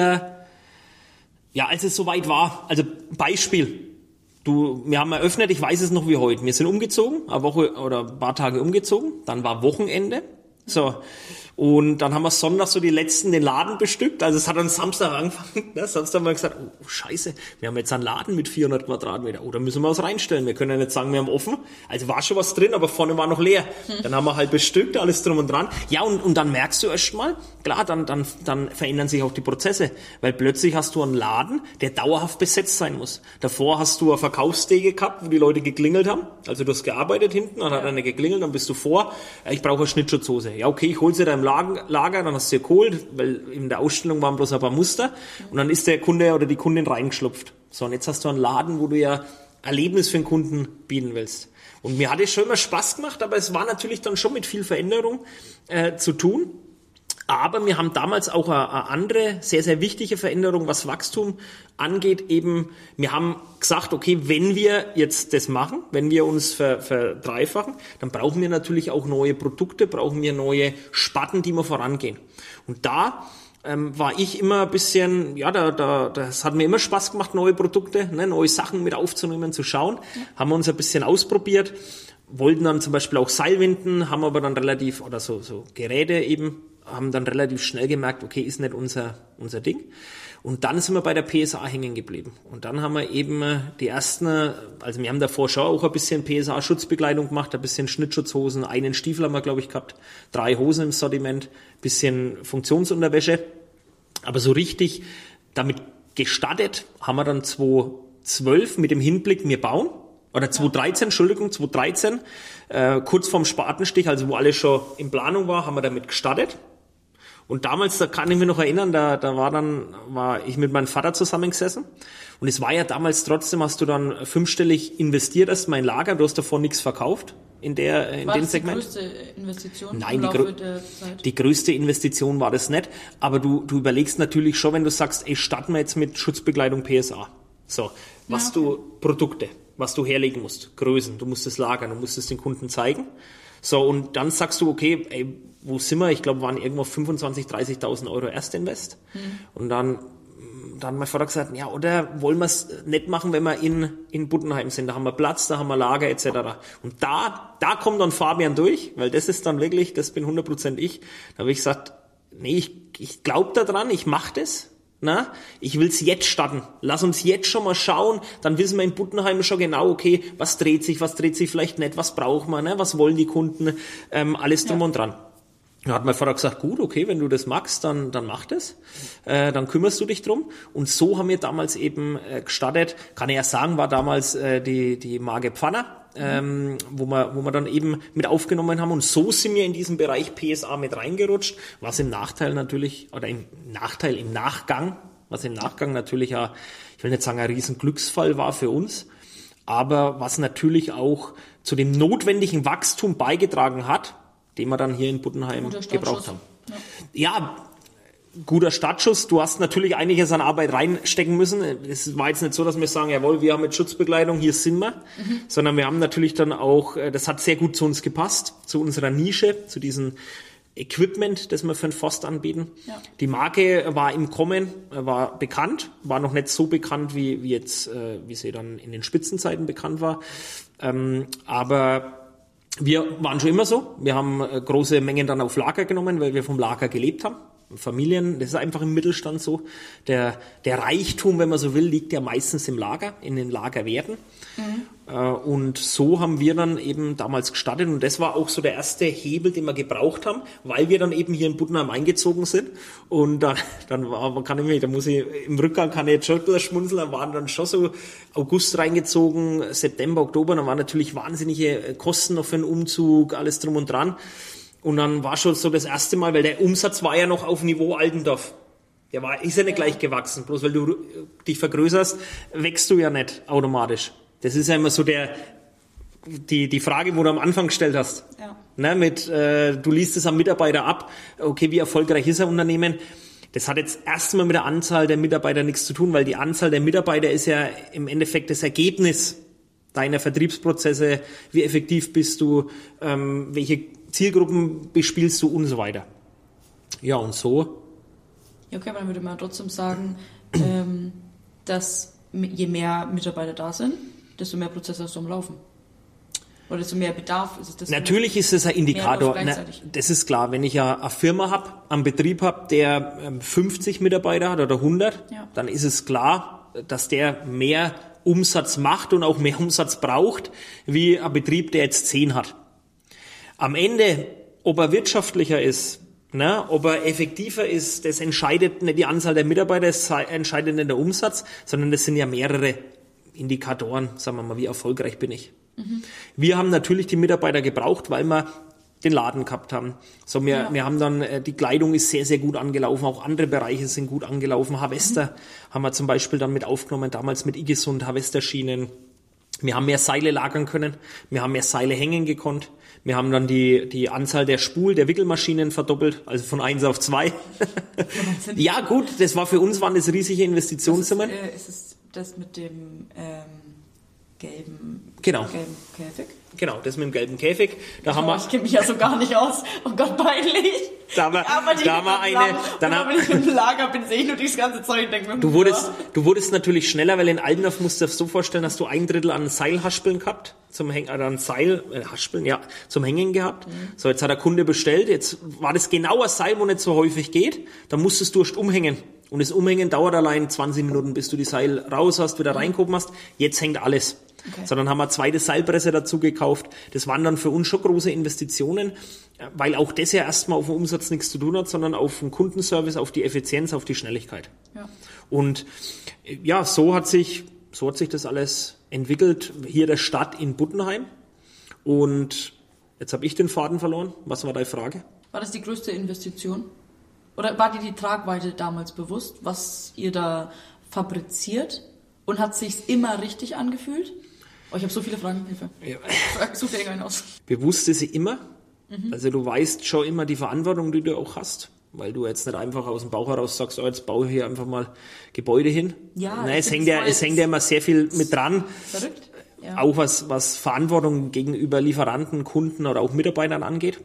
es soweit war. Also Beispiel, wir haben eröffnet, ich weiß es noch wie heute, wir sind umgezogen, eine Woche oder ein paar Tage umgezogen, dann war Wochenende, so, und dann haben wir Sonntag so den Laden bestückt, also es hat am Samstag angefangen, ne? Samstag haben wir gesagt, oh Scheiße, wir haben jetzt einen Laden mit 400 Quadratmeter, oder müssen wir was reinstellen, wir können ja nicht sagen, wir haben offen, also war schon was drin, aber vorne war noch leer, dann haben wir halt bestückt, alles drum und dran, ja, und dann merkst du erst mal, klar, dann verändern sich auch die Prozesse, weil plötzlich hast du einen Laden, der dauerhaft besetzt sein muss. Davor hast du eine Verkaufstheke gehabt, wo die Leute geklingelt haben, also du hast gearbeitet hinten, dann hat einer geklingelt, dann bist du vor, ich brauche eine Schnittschutzhose. Ja, okay, ich hol sie da im Lager, dann hast du sie geholt, weil in der Ausstellung waren bloß ein paar Muster und dann ist der Kunde oder die Kundin reingeschlupft. So, und jetzt hast du einen Laden, wo du ja Erlebnis für den Kunden bieten willst. Und mir hat es schon immer Spaß gemacht, aber es war natürlich dann schon mit viel Veränderung zu tun. Aber wir haben damals auch eine andere, sehr, sehr wichtige Veränderung, was Wachstum angeht, eben, wir haben gesagt, okay, wenn wir jetzt das machen, wenn wir uns verdreifachen, dann brauchen wir natürlich auch neue Produkte, brauchen wir neue Sparten, die wir vorangehen. Und da war ich immer ein bisschen, das hat mir immer Spaß gemacht, neue Produkte, ne, neue Sachen mit aufzunehmen, zu schauen. Haben wir uns ein bisschen ausprobiert, wollten dann zum Beispiel auch Seilwinden, haben aber dann relativ, oder so Geräte eben, haben dann relativ schnell gemerkt, okay, ist nicht unser Ding. Und dann sind wir bei der PSA hängen geblieben. Und dann haben wir eben die ersten, also wir haben davor schon auch ein bisschen PSA-Schutzbekleidung gemacht, ein bisschen Schnittschutzhosen, einen Stiefel haben wir, glaube ich, gehabt, 3 Hosen im Sortiment, bisschen Funktionsunterwäsche. Aber so richtig damit gestartet haben wir dann 2012 mit dem Hinblick, wir bauen. Oder 2013, kurz vorm Spatenstich, also wo alles schon in Planung war, haben wir damit gestartet. Und damals, da kann ich mich noch erinnern, da war ich mit meinem Vater zusammengesessen. Und es war ja damals trotzdem, hast du dann 5-stellig investiert erst mal in Lager, du hast davor nichts verkauft in dem Segment. War das die größte Investition? Nein, die größte Investition war das nicht. Aber du überlegst natürlich schon, wenn du sagst, starten wir jetzt mit Schutzbekleidung PSA. So, Produkte, was du herlegen musst, Größen, du musst es lagern, du musst es den Kunden zeigen. So, und dann sagst du, okay, wo sind wir? Ich glaube, waren irgendwo 25.000, 30.000 Euro Erstinvest. Und dann hat mein Vater gesagt, ja, oder wollen wir es nicht machen, wenn wir in Buttenheim sind? Da haben wir Platz, da haben wir Lager etc. Und da kommt dann Fabian durch, weil das ist dann wirklich, das bin 100% ich. Da habe ich gesagt, nee, ich glaube da dran, ich mache das. Na, ich will's jetzt starten. Lass uns jetzt schon mal schauen. Dann wissen wir in Buttenheim schon genau, okay, was dreht sich vielleicht nicht, was braucht man, ne? Was wollen die Kunden, alles drum und dran. Dann hat mein Vater gesagt, gut, okay, wenn du das magst, dann mach das. Dann kümmerst du dich drum. Und so haben wir damals eben gestartet. Kann ich ja sagen, war damals die Marke Pfanner. Wo wir dann eben mit aufgenommen haben. Und so sind wir in diesen Bereich PSA mit reingerutscht, was im Nachgang natürlich ja, ich will nicht sagen, ein riesen Glücksfall war für uns, aber was natürlich auch zu dem notwendigen Wachstum beigetragen hat, den wir dann hier in Buttenheim gebraucht haben. Ja, guter Startschuss. Du hast natürlich einiges an Arbeit reinstecken müssen. Es war jetzt nicht so, dass wir sagen, jawohl, wir haben jetzt Schutzbekleidung, hier sind wir, sondern wir haben natürlich dann auch, das hat sehr gut zu uns gepasst, zu unserer Nische, zu diesem Equipment, das wir für den Forst anbieten. Ja. Die Marke war im Kommen, war bekannt, war noch nicht so bekannt, wie sie dann in den Spitzenzeiten bekannt war. Aber wir waren schon immer so. Wir haben große Mengen dann auf Lager genommen, weil wir vom Lager gelebt haben. Familien, das ist einfach im Mittelstand so. Der Reichtum, wenn man so will, liegt ja meistens im Lager, in den Lagerwerten. Und so haben wir dann eben damals gestartet und das war auch so der erste Hebel, den wir gebraucht haben, weil wir dann eben hier in Buttenheim eingezogen sind. Und da muss ich im Rückgang jetzt schon schmunzeln, da waren dann schon so August reingezogen, September, Oktober, dann waren natürlich wahnsinnige Kosten noch für den Umzug, alles drum und dran. Und dann war schon so das erste Mal, weil der Umsatz war ja noch auf Niveau Altendorf. Ist ja nicht gleich gewachsen. Bloß weil du dich vergrößerst, wächst du ja nicht automatisch. Das ist ja immer so die Frage, wo du am Anfang gestellt hast. Ja. Ne, du liest es am Mitarbeiter ab. Okay, wie erfolgreich ist ein Unternehmen? Das hat jetzt erstmal mit der Anzahl der Mitarbeiter nichts zu tun, weil die Anzahl der Mitarbeiter ist ja im Endeffekt das Ergebnis deiner Vertriebsprozesse, wie effektiv bist du, welche Zielgruppen bespielst du und so weiter. Ja, und so. Ja, okay, aber dann würde man trotzdem sagen, dass je mehr Mitarbeiter da sind, desto mehr Prozesse hast du am Laufen. Oder desto mehr Bedarf ist es. Natürlich ist es ein Indikator. Das ist klar, wenn ich ja eine Firma habe, einen Betrieb habe, der 50 Mitarbeiter hat oder 100, dann ist es klar, dass der mehr Umsatz macht und auch mehr Umsatz braucht, wie ein Betrieb, der jetzt 10 hat. Am Ende, ob er wirtschaftlicher ist, ob er effektiver ist, das entscheidet nicht die Anzahl der Mitarbeiter, das entscheidet nicht der Umsatz, sondern das sind ja mehrere Indikatoren, sagen wir mal, wie erfolgreich bin ich. Wir haben natürlich die Mitarbeiter gebraucht, weil wir den Laden gehabt haben. So, wir haben dann, die Kleidung ist sehr, sehr gut angelaufen, auch andere Bereiche sind gut angelaufen. Harvester haben wir zum Beispiel dann mit aufgenommen, damals mit iGesund, Harvester-Schienen. Wir haben mehr Seile lagern können, wir haben mehr Seile hängen gekonnt. Wir haben dann die Anzahl der der Wickelmaschinen verdoppelt, also von 1 auf 2. Ja gut, das war für uns, waren das riesige Investitionssummen. Ist es das mit dem gelben Käfig? Genau, das mit dem gelben Käfig. Ich kenne mich ja so gar nicht aus. Oh Gott, peinlich. Wenn ich im Lager bin, sehe ich nur dieses ganze Zeug und denke mir, du wurdest natürlich schneller, weil in Aldendorf musst du dir so vorstellen, dass du 1/3 an Seilhaspeln gehabt, zum Hängen gehabt. So, jetzt hat der Kunde bestellt, jetzt war das genau ein Seil, wo nicht so häufig geht, dann musstest du erst umhängen. Und das Umhängen dauert allein 20 Minuten, bis du die Seil raus hast, wieder reingucken hast. Jetzt hängt alles. Okay. So, dann haben wir eine zweite Seilpresse dazu gekauft. Das waren dann für uns schon große Investitionen, weil auch das ja erstmal auf den Umsatz nichts zu tun hat, sondern auf den Kundenservice, auf die Effizienz, auf die Schnelligkeit. Ja. Und ja, so hat sich das alles entwickelt. Hier der Start in Buttenheim. Und jetzt habe ich den Faden verloren. Was war deine Frage? War das die größte Investition? Oder war dir die Tragweite damals bewusst, was ihr da fabriziert? Und hat es sich immer richtig angefühlt? Oh, ich habe so viele Fragen. Hilfe. Ja. Such dir irgendeinen aus. Bewusst ist sie immer. Also du weißt schon immer die Verantwortung, die du auch hast. Weil du jetzt nicht einfach aus dem Bauch heraus sagst, jetzt baue ich hier einfach mal Gebäude hin. Ja, nein, es hängt ja immer sehr viel mit dran. Verrückt. Ja. Auch was Verantwortung gegenüber Lieferanten, Kunden oder auch Mitarbeitern angeht.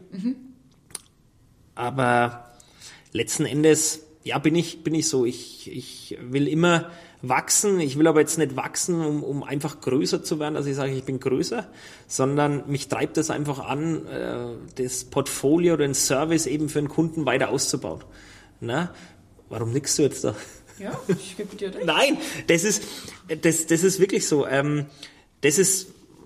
Aber letzten Endes, ja, bin ich so. Ich will immer wachsen. Ich will aber jetzt nicht wachsen, um einfach größer zu werden, dass ich sage, ich bin größer, sondern mich treibt es einfach an, das Portfolio oder den Service eben für den Kunden weiter auszubauen. Na, warum nickst du jetzt da? Ja, ich gebe dir recht. Nein, das ist wirklich so. Das ist,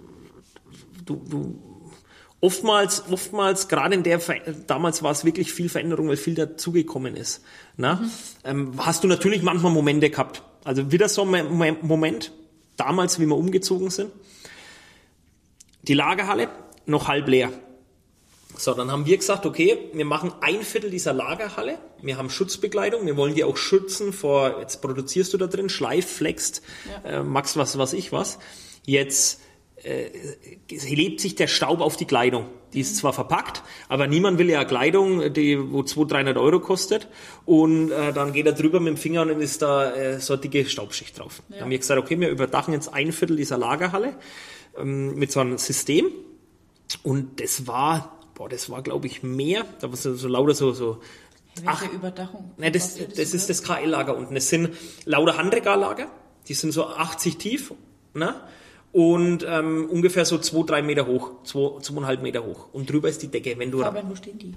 Oftmals, gerade damals war es wirklich viel Veränderung, weil viel dazugekommen ist. Hast du natürlich manchmal Momente gehabt. Also wieder so ein Moment, damals, wie wir umgezogen sind. Die Lagerhalle noch halb leer. So, dann haben wir gesagt, okay, wir machen 1/4 dieser Lagerhalle. Wir haben Schutzbekleidung, wir wollen die auch schützen vor, jetzt produzierst du da drin, schleif, flext, magst was ich was. Jetzt lebt sich der Staub auf die Kleidung. Die ist zwar verpackt, aber niemand will ja Kleidung, wo 200-300 Euro kostet, und dann geht er drüber mit dem Finger und dann ist da so eine dicke Staubschicht drauf. Ja. Dann haben wir gesagt, okay, wir überdachen jetzt 1/4 dieser Lagerhalle mit so einem System, und das war glaube ich mehr, da war so lauter so welche Überdachung? Ne, das ist das KL-Lager unten. Das sind lauter Handregallager, die sind so 80 tief, ne? Und ungefähr so 2-3 Meter hoch, 2,5 Meter hoch. Und drüber ist die Decke. Fabian, wo stehen die?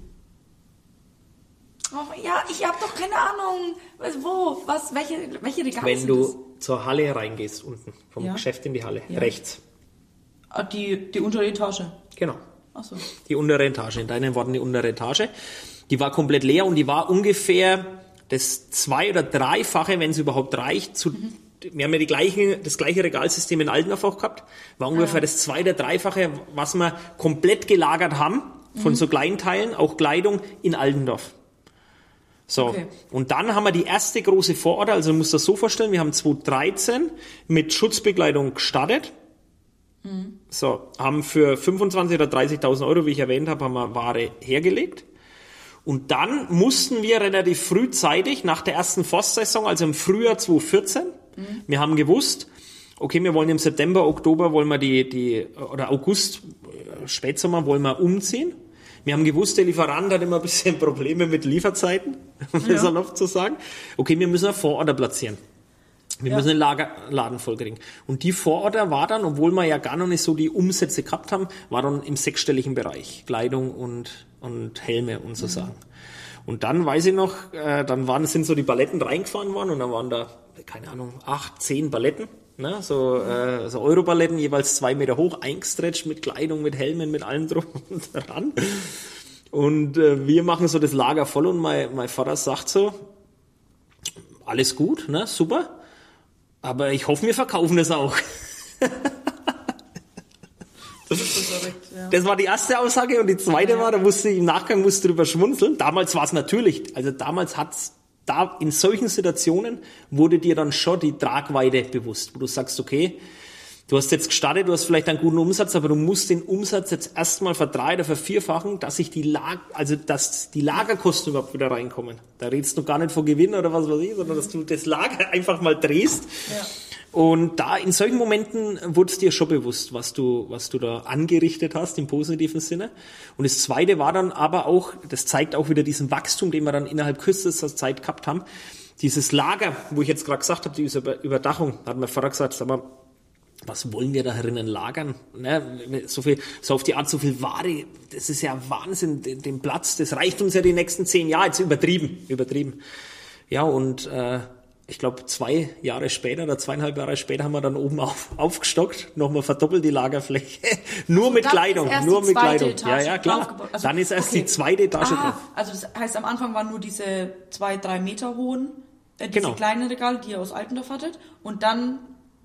Oh ja, ich habe doch keine Ahnung. Wo? Was? Welche Regale Wenn du zur Halle reingehst, unten, vom Geschäft in die Halle, rechts. Ah, die untere Etage? Genau. Ach so. Die untere Etage, in deinen Worten die untere Etage. Die war komplett leer und die war ungefähr das 2- oder 3-fache, wenn es überhaupt reicht, wir haben ja das gleiche Regalsystem in Aldendorf auch gehabt, war ungefähr das 2- oder 3-fache, was wir komplett gelagert haben, von so kleinen Teilen, auch Kleidung, in Aldendorf. So, okay. Und dann haben wir die erste große Vororder, also du musst das so vorstellen, wir haben 2013 mit Schutzbekleidung gestartet. So, haben für 25.000 oder 30.000 Euro, wie ich erwähnt habe, haben wir Ware hergelegt. Und dann mussten wir relativ frühzeitig nach der ersten Forstsaison, also im Frühjahr 2014, wir haben gewusst, okay, wir wollen im September, Oktober wollen wir oder August, Spätsommer wollen wir umziehen. Wir haben gewusst, der Lieferant hat immer ein bisschen Probleme mit Lieferzeiten, um das dann oft zu sagen. Okay, wir müssen einen Vororder platzieren. Wir müssen den Laden vollkriegen. Und die Vororder war dann, obwohl wir ja gar noch nicht so die Umsätze gehabt haben, war dann im 6-stelligen Bereich. Kleidung und Helme und so Sachen. Und dann weiß ich noch, sind so die Paletten reingefahren worden und dann waren da, keine Ahnung, 8, 10 Paletten. Ne, so Europaletten, jeweils 2 Meter hoch, eingestretcht mit Kleidung, mit Helmen, mit allem drum und dran. Und wir machen so das Lager voll und mein Vater sagt so, alles gut, ne, super, aber ich hoffe, wir verkaufen das auch. Das war die erste Aussage und die zweite war, im Nachgang musste drüber schmunzeln. Damals war es natürlich, also damals hat's da in solchen Situationen wurde dir dann schon die Tragweite bewusst, wo du sagst, okay, du hast jetzt gestartet, du hast vielleicht einen guten Umsatz, aber du musst den Umsatz jetzt erstmal verdreifachen oder vervierfachen, dass die Lagerkosten überhaupt wieder reinkommen. Da redest du gar nicht von Gewinn oder was weiß ich, sondern dass du das Lager einfach mal drehst. Ja. Und da in solchen Momenten wurde es dir schon bewusst, was du da angerichtet hast im positiven Sinne. Und das Zweite war dann aber auch, das zeigt auch wieder diesen Wachstum, den wir dann innerhalb kürzester Zeit gehabt haben. Dieses Lager, wo ich jetzt gerade gesagt habe, diese Überdachung, hat mein Vater gesagt, sag mal, was wollen wir da herinnen lagern? Ne? So auf die Art, so viel Ware, das ist ja Wahnsinn, den Platz, das reicht uns ja die nächsten 10 Jahre, jetzt übertrieben. Ja, und ich glaube 2 Jahre später oder 2,5 Jahre später haben wir dann oben aufgestockt, nochmal verdoppelt die Lagerfläche, nur mit Kleidung. Etage ja, klar. Also, dann ist erst die zweite Etage drauf. Also das heißt, am Anfang waren nur diese 2-3 Meter hohen, diese kleinen Regale, die ihr aus Altendorf hattet, und dann...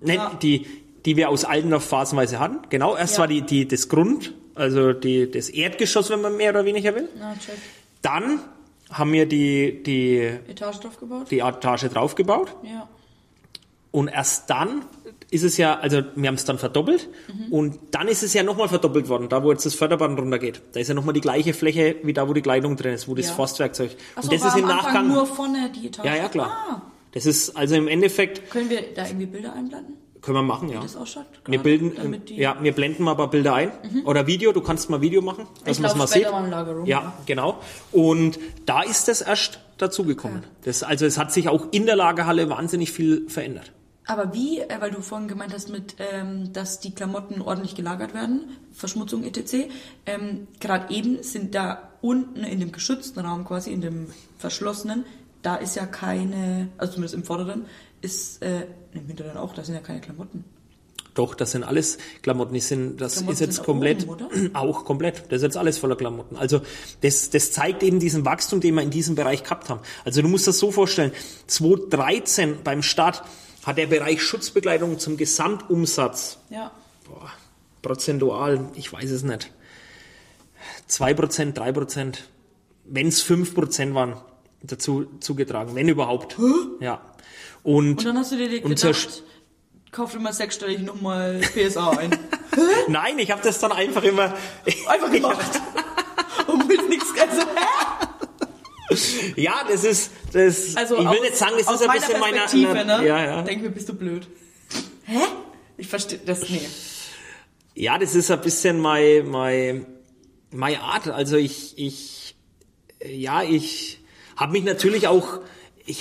Die wir aus Altendorf phasenweise hatten. Genau, erst war das Grund, also das Erdgeschoss, wenn man mehr oder weniger will. Check. Dann haben wir die Etage draufgebaut. Die Etage draufgebaut. Ja. Und erst dann ist es ja, also wir haben es dann verdoppelt und dann ist es ja nochmal verdoppelt worden, da wo jetzt das Förderband runtergeht. Da ist ja nochmal die gleiche Fläche, wie da wo die Kleidung drin ist, wo das Forstwerkzeug. Und das ist im Nachgang nur vorne die Etage. Ja, klar. Das ist also im Endeffekt. Können wir da irgendwie Bilder einblenden? Können wir machen, ja. Wie das ausschaut? Wir blenden mal ein paar Bilder ein. Oder Video, du kannst mal Video machen, dass man es mal sieht. Ja, genau. Und da ist das erst dazugekommen. Okay. Also es hat sich auch in der Lagerhalle wahnsinnig viel verändert. Aber wie, weil du vorhin gemeint hast, dass die Klamotten ordentlich gelagert werden, Verschmutzung etc., gerade eben sind da unten in dem geschützten Raum quasi, in dem verschlossenen, da ist ja keine, also zumindest im Vorderen, im Hinteren auch, da sind ja keine Klamotten. Doch, das sind alles Klamotten. Das ist jetzt komplett, oben, auch komplett. Das ist jetzt alles voller Klamotten. Also das zeigt eben diesen Wachstum, den wir in diesem Bereich gehabt haben. Also du musst das so vorstellen, 2013 beim Start hat der Bereich Schutzbekleidung zum Gesamtumsatz, prozentual, ich weiß es nicht, 2%, 3%, wenn es 5% waren, dazu zugetragen, wenn überhaupt. Ja. Und dann hast du dir gedacht, kauf immer 6-stellig nochmal PSA ein. Nein, ich habe das dann einfach immer... Einfach gemacht. Und mit nichts... Ja, das ist... Also ich will nicht sagen, das ist ein bisschen Perspektive, ne? Ja. Denk mir, bist du blöd. Hä? Ich verstehe das nicht. Ja, das ist ein bisschen my Art. Also ich habe mich natürlich auch... Ich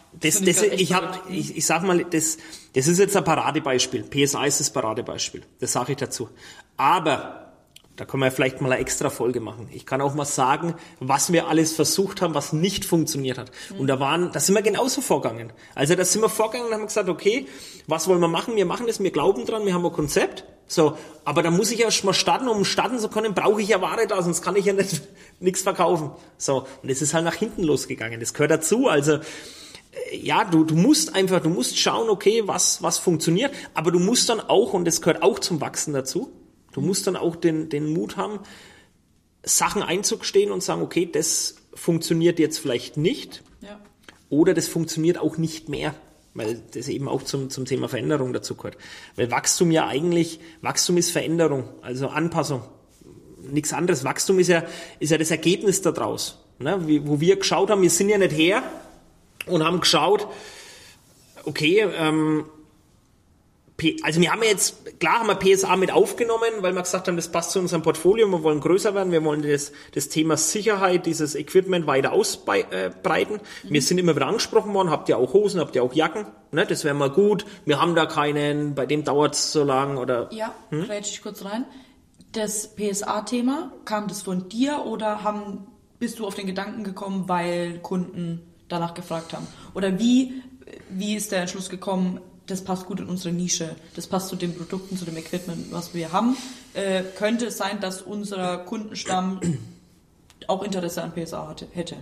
sag mal, das ist jetzt ein Paradebeispiel. PSA ist das Paradebeispiel. Das sage ich dazu. Aber da können wir vielleicht mal eine extra Folge machen. Ich kann auch mal sagen, was wir alles versucht haben, was nicht funktioniert hat. Und da sind wir genauso vorgegangen. Also da sind wir vorgegangen und haben gesagt, okay, was wollen wir machen? Wir machen das, wir glauben dran, wir haben ein Konzept. So, aber da muss ich erst mal starten. Um starten zu können, brauche ich ja Ware da, sonst kann ich ja nichts verkaufen. So, und es ist halt nach hinten losgegangen. Das gehört dazu. Also ja, du musst schauen, okay, was funktioniert, aber du musst dann auch, und das gehört auch zum Wachsen dazu, du musst dann auch den Mut haben, Sachen einzugestehen und sagen, okay, das funktioniert jetzt vielleicht nicht, oder das funktioniert auch nicht mehr, weil das eben auch zum Thema Veränderung dazu gehört. Weil Wachstum ist Veränderung, also Anpassung, nichts anderes. Wachstum ist ja das Ergebnis daraus, ne? Wo wir geschaut haben, wir sind ja nicht her, und haben geschaut, okay, also wir haben jetzt, klar haben wir PSA mit aufgenommen, weil wir gesagt haben, das passt zu unserem Portfolio, wir wollen größer werden, wir wollen das Thema Sicherheit, dieses Equipment weiter ausbreiten. Wir sind immer wieder angesprochen worden, habt ihr auch Hosen, habt ihr auch Jacken, ne? Das wäre mal gut, wir haben da keinen, bei dem dauert es so lang oder... Ja, grätsch ich kurz rein. Das PSA-Thema, kam das von dir oder bist du auf den Gedanken gekommen, weil Kunden danach gefragt haben? Oder wie ist der Entschluss gekommen, das passt gut in unsere Nische, das passt zu den Produkten, zu dem Equipment, was wir haben? Könnte es sein, dass unser Kundenstamm auch Interesse an PSA hätte?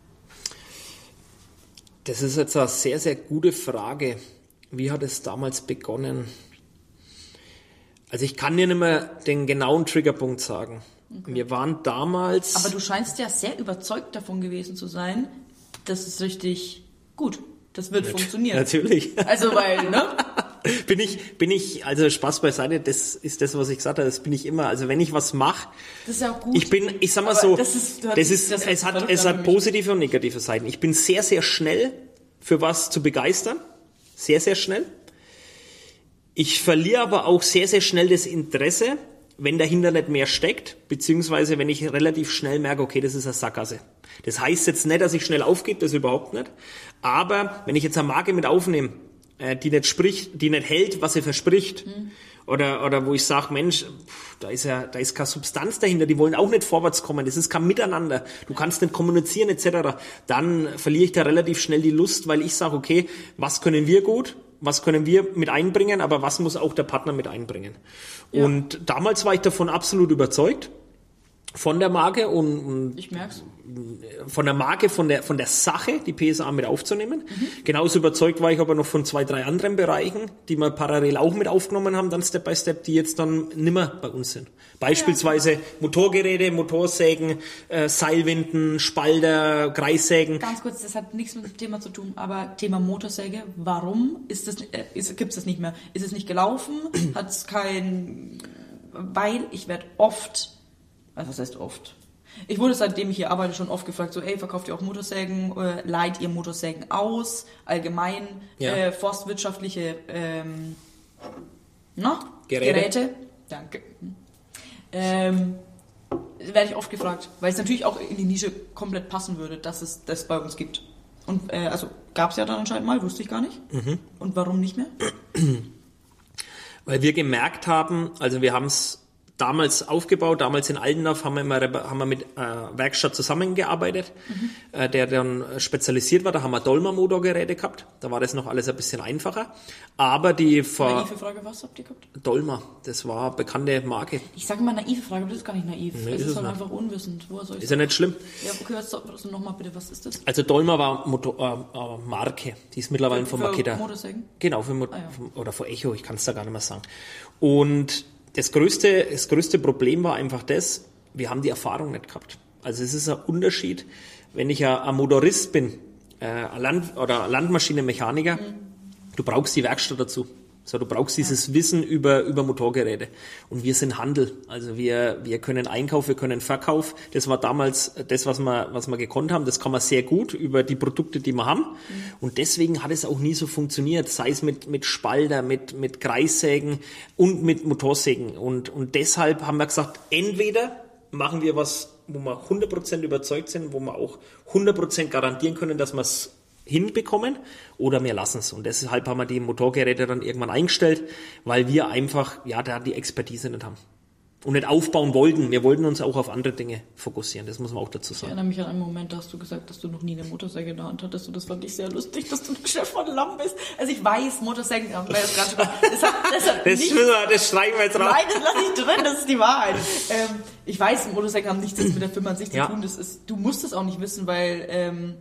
Das ist jetzt eine sehr, sehr gute Frage. Wie hat es damals begonnen? Also ich kann dir nicht mehr den genauen Triggerpunkt sagen. Okay. Wir waren damals... Aber du scheinst ja sehr überzeugt davon gewesen zu sein, das ist richtig gut. Das wird funktionieren. Natürlich. Also weil, ne? Bin ich, also Spaß beiseite, das ist das, was ich gesagt habe, das bin ich immer. Also wenn ich was mache, das ist ja auch gut. Ich sag mal so, es hat positive und negative Seiten. Ich bin sehr, sehr schnell für was zu begeistern. Sehr, sehr schnell. Ich verliere aber auch sehr, sehr schnell das Interesse, wenn dahinter nicht mehr steckt, beziehungsweise wenn ich relativ schnell merke, okay, das ist eine Sackgasse. Das heißt jetzt nicht, dass ich schnell aufgebe, das überhaupt nicht. Aber wenn ich jetzt eine Marke mit aufnehme, die nicht hält, was sie verspricht, oder wo ich sage, Mensch, da ist keine Substanz dahinter, die wollen auch nicht vorwärts kommen, das ist kein Miteinander, du kannst nicht kommunizieren etc., dann verliere ich da relativ schnell die Lust, weil ich sage, okay, was können wir gut? Was können wir mit einbringen, aber was muss auch der Partner mit einbringen? Ja. Und damals war ich davon absolut überzeugt, von der Marke und ich merk's. Von der Marke, von der Sache, die PSA mit aufzunehmen. Genauso überzeugt war ich aber noch von 2, 3 anderen Bereichen, die wir parallel auch mit aufgenommen haben, dann Step by Step, die jetzt dann nimmer bei uns sind. Beispielsweise Motorgeräte, Motorsägen, Seilwinden, Spalter, Kreissägen. Ganz kurz, das hat nichts mit dem Thema zu tun, aber Thema Motorsäge, warum gibt es das nicht mehr? Ist es nicht gelaufen? Hat es weil ich werde oft, also was heißt oft? Ich wurde, seitdem ich hier arbeite, schon oft gefragt, so, verkauft ihr auch Motorsägen, leiht ihr Motorsägen aus, allgemein, forstwirtschaftliche Geräte. Danke. Werde ich oft gefragt, weil es natürlich auch in die Nische komplett passen würde, dass es das bei uns gibt. Und also gab es ja dann anscheinend mal, wusste ich gar nicht. Und warum nicht mehr? Weil wir gemerkt haben, also wir haben es damals aufgebaut, damals in Aldendorf haben wir mit Werkstatt zusammengearbeitet, der dann spezialisiert war, da haben wir Dolmer-Motorgeräte gehabt, da war das noch alles ein bisschen einfacher, aber naive Frage, was habt ihr gehabt? Dolmer, das war eine bekannte Marke. Ich sage mal naive Frage, aber das ist gar nicht naiv, nee, es ist halt einfach unwissend. Woher soll ich ist ja nicht schlimm. Ja, okay, also nochmal bitte, was ist das? Also Dolmer war Marke, die ist mittlerweile von Makita. Für Motorsägen? Genau, oder für Echo, ich kann es da gar nicht mehr sagen. Und das größte Problem war einfach das, wir haben die Erfahrung nicht gehabt. Also es ist ein Unterschied, wenn ich ein Motorist bin, Landmaschinenmechaniker, du brauchst die Werkstatt dazu. So, du brauchst dieses Wissen über Motorgeräte. Und wir sind Handel. Also wir können Einkauf, wir können Verkauf. Das war damals das, was wir gekonnt haben. Das kann man sehr gut über die Produkte, die wir haben. Und deswegen hat es auch nie so funktioniert. Sei es mit Spalter, mit Kreissägen und mit Motorsägen. Und deshalb haben wir gesagt, entweder machen wir was, wo wir 100% überzeugt sind, wo wir auch 100% garantieren können, dass wir es hinbekommen, oder wir lassen es. Und deshalb haben wir die Motorgeräte dann irgendwann eingestellt, weil wir einfach da die Expertise nicht haben. Und nicht aufbauen wollten. Wir wollten uns auch auf andere Dinge fokussieren. Das muss man auch dazu sagen. Ich erinnere mich an einen Moment, da hast du gesagt, dass du noch nie eine Motorsäge in der Hand hattest. Und das fand ich sehr lustig, dass du Chef von Lamm bist. Also ich weiß, Motorsägen, das streichen wir jetzt raus. Nein, das lasse ich drin, das ist die Wahrheit. Ich weiß, Motorsägen haben nichts mit der Firma an sich zu tun. Du musst es auch nicht wissen, weil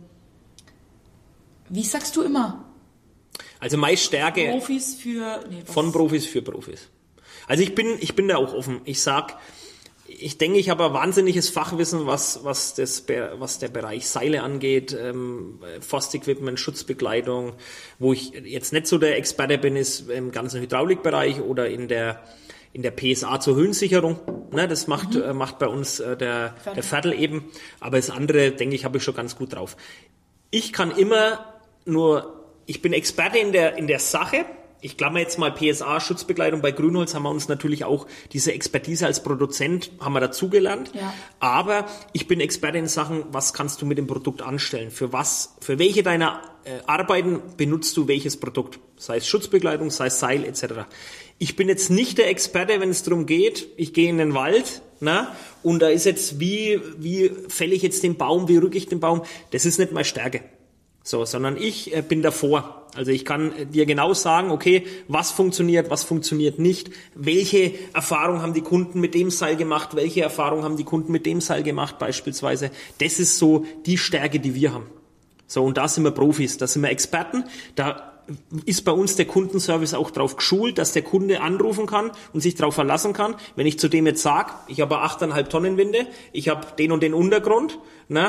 wie sagst du immer? Also meine Stärke Profis von Profis für Profis. Also ich bin da auch offen. Ich denke, ich habe ein wahnsinniges Fachwissen, was der Bereich Seile angeht, Forstequipment, Schutzbekleidung. Wo ich jetzt nicht so der Experte bin, ist im ganzen Hydraulikbereich oder in der PSA zur Höhensicherung. Ne, das macht bei uns der Viertel eben. Aber das andere, denke ich, habe ich schon ganz gut drauf. Ich kann immer ich bin Experte in der Sache, ich klammer jetzt mal PSA, Schutzbekleidung. Bei Grünholz haben wir uns natürlich auch diese Expertise als Produzent, haben wir dazugelernt. Ja. Aber ich bin Experte in Sachen, was kannst du mit dem Produkt anstellen? Für welche deiner Arbeiten benutzt du welches Produkt? Sei es Schutzbekleidung, sei es Seil etc. Ich bin jetzt nicht der Experte, wenn es darum geht, ich gehe in den Wald, und da ist jetzt, wie fälle ich jetzt den Baum, wie rücke ich den Baum? Das ist nicht meine Stärke. So, sondern ich bin davor. Also ich kann dir genau sagen, okay, was funktioniert nicht, welche Erfahrung haben die Kunden mit dem Seil gemacht, welche Erfahrung haben die Kunden mit dem Seil gemacht beispielsweise. Das ist so die Stärke, die wir haben. So, und da sind wir Profis, da sind wir Experten, da ist bei uns der Kundenservice auch drauf geschult, dass der Kunde anrufen kann und sich darauf verlassen kann. Wenn ich zu dem jetzt sage, ich habe 8,5 Tonnen Winde, ich habe den und den Untergrund,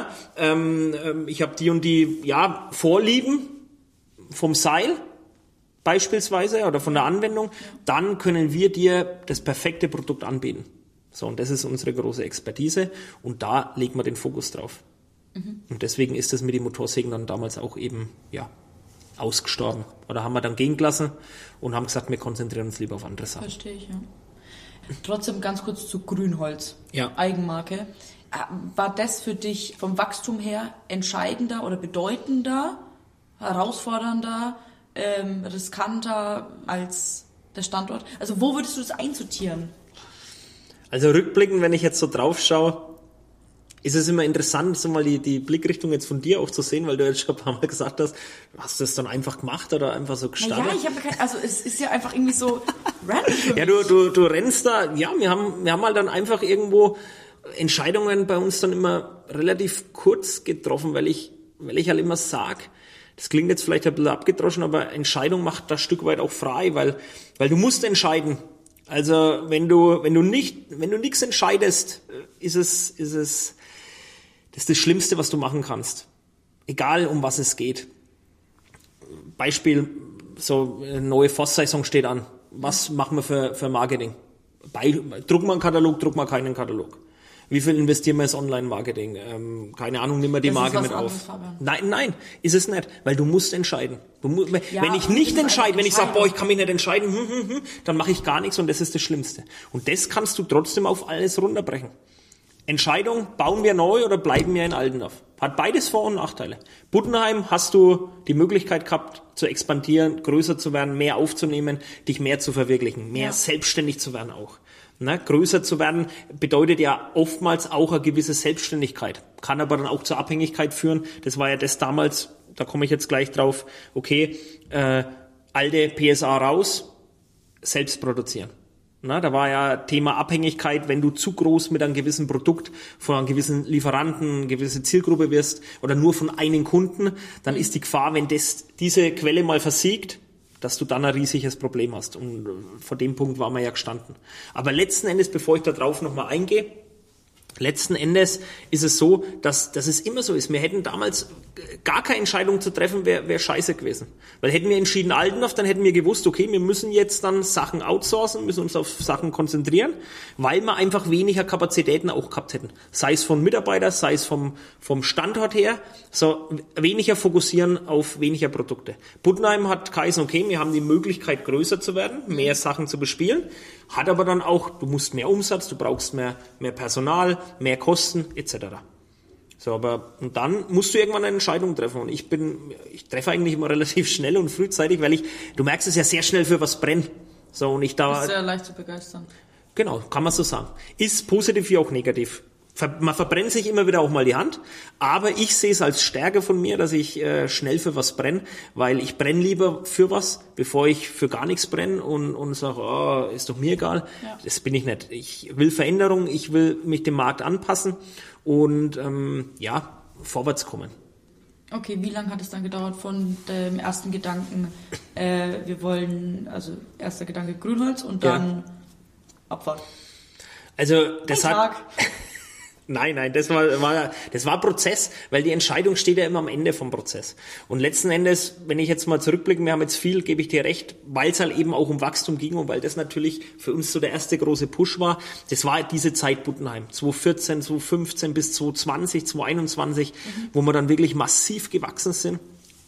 ich habe die und die Vorlieben vom Seil beispielsweise oder von der Anwendung, dann können wir dir das perfekte Produkt anbieten. So, und das ist unsere große Expertise und da legen wir den Fokus drauf. Und deswegen ist das mit den Motorsägen dann damals auch eben, ausgestorben. Oder haben wir dann gehen gelassen und haben gesagt, wir konzentrieren uns lieber auf andere Sachen. Verstehe ich, ja. Trotzdem ganz kurz zu Grünholz. Ja. Eigenmarke. War das für dich vom Wachstum her entscheidender oder bedeutender, herausfordernder, riskanter als der Standort? Also wo würdest du das einsortieren? Also rückblickend, wenn ich jetzt so drauf schaue, ist es immer interessant, so mal die Blickrichtung jetzt von dir auch zu sehen, weil du jetzt schon ein paar Mal gesagt hast, hast du das dann einfach gemacht oder einfach so gestartet? Ja, ich habe es ist ja einfach irgendwie so random für mich. Ja, du rennst da, wir haben halt dann einfach irgendwo Entscheidungen bei uns dann immer relativ kurz getroffen, weil ich halt immer sag, das klingt jetzt vielleicht ein bisschen abgedroschen, aber Entscheidung macht das Stück weit auch frei, weil du musst entscheiden. Also wenn du nichts entscheidest, ist es das Schlimmste, was du machen kannst. Egal, um was es geht. Beispiel, so eine neue Voss-Saison steht an. Was machen wir für Marketing? Drucken wir einen Katalog, drucken wir keinen Katalog? Wie viel investieren wir ins Online-Marketing? Keine Ahnung, nimm mal die Marke mit auf. Nein, ist es nicht, weil du musst entscheiden. Wenn ich nicht entscheide, wenn ich sage, ich kann mich nicht entscheiden, dann mache ich gar nichts und das ist das Schlimmste. Und das kannst du trotzdem auf alles runterbrechen. Entscheidung, bauen wir neu oder bleiben wir in Aldendorf? Hat beides Vor- und Nachteile. Buddenheim hast du die Möglichkeit gehabt, zu expandieren, größer zu werden, mehr aufzunehmen, dich mehr zu verwirklichen, mehr selbstständig zu werden auch. Größer zu werden bedeutet ja oftmals auch eine gewisse Selbstständigkeit, kann aber dann auch zur Abhängigkeit führen. Das war ja das damals, da komme ich jetzt gleich drauf, okay, alte PSA raus, selbst produzieren. Da war ja Thema Abhängigkeit, wenn du zu groß mit einem gewissen Produkt von einem gewissen Lieferanten, eine gewisse Zielgruppe wirst oder nur von einem Kunden, dann ist die Gefahr, wenn diese Quelle mal versiegt, dass du dann ein riesiges Problem hast. Und vor dem Punkt waren wir ja gestanden. Aber letzten Endes, bevor ich da drauf nochmal eingehe, letzten Endes ist es so, dass es immer so ist. Wir hätten damals gar keine Entscheidung zu treffen, wäre scheiße gewesen. Weil hätten wir entschieden Aldendorf, dann hätten wir gewusst, okay, wir müssen jetzt dann Sachen outsourcen, müssen uns auf Sachen konzentrieren, weil wir einfach weniger Kapazitäten auch gehabt hätten. Sei es von Mitarbeitern, sei es vom Standort her, so weniger fokussieren auf weniger Produkte. Buddenheim hat geheißen, okay, wir haben die Möglichkeit größer zu werden, mehr Sachen zu bespielen, hat aber dann auch, du musst mehr Umsatz, du brauchst mehr Personal, mehr Kosten etc. So, und dann musst du irgendwann eine Entscheidung treffen. Und ich treffe eigentlich immer relativ schnell und frühzeitig, weil du merkst es ja sehr schnell, für was brennt. So, und ist sehr leicht zu begeistern. Genau, kann man so sagen. Ist positiv wie auch negativ. Man verbrennt sich immer wieder auch mal die Hand, aber ich sehe es als Stärke von mir, dass ich schnell für was brenne, weil ich brenne lieber für was, bevor ich für gar nichts brenne und sage, ist doch mir egal. Ja. Das bin ich nicht. Ich will Veränderung, ich will mich dem Markt anpassen und vorwärts kommen. Okay, wie lange hat es dann gedauert von dem ersten Gedanken, erster Gedanke Grünholz und dann Abfahrt? Also das hat... Nein, das war Prozess, weil die Entscheidung steht ja immer am Ende vom Prozess. Und letzten Endes, wenn ich jetzt mal zurückblicke, wir haben jetzt viel, gebe ich dir recht, weil es halt eben auch um Wachstum ging und weil das natürlich für uns so der erste große Push war. Das war diese Zeit Buddenheim, 2014, 2015 bis 2020, 2021, wo wir dann wirklich massiv gewachsen sind.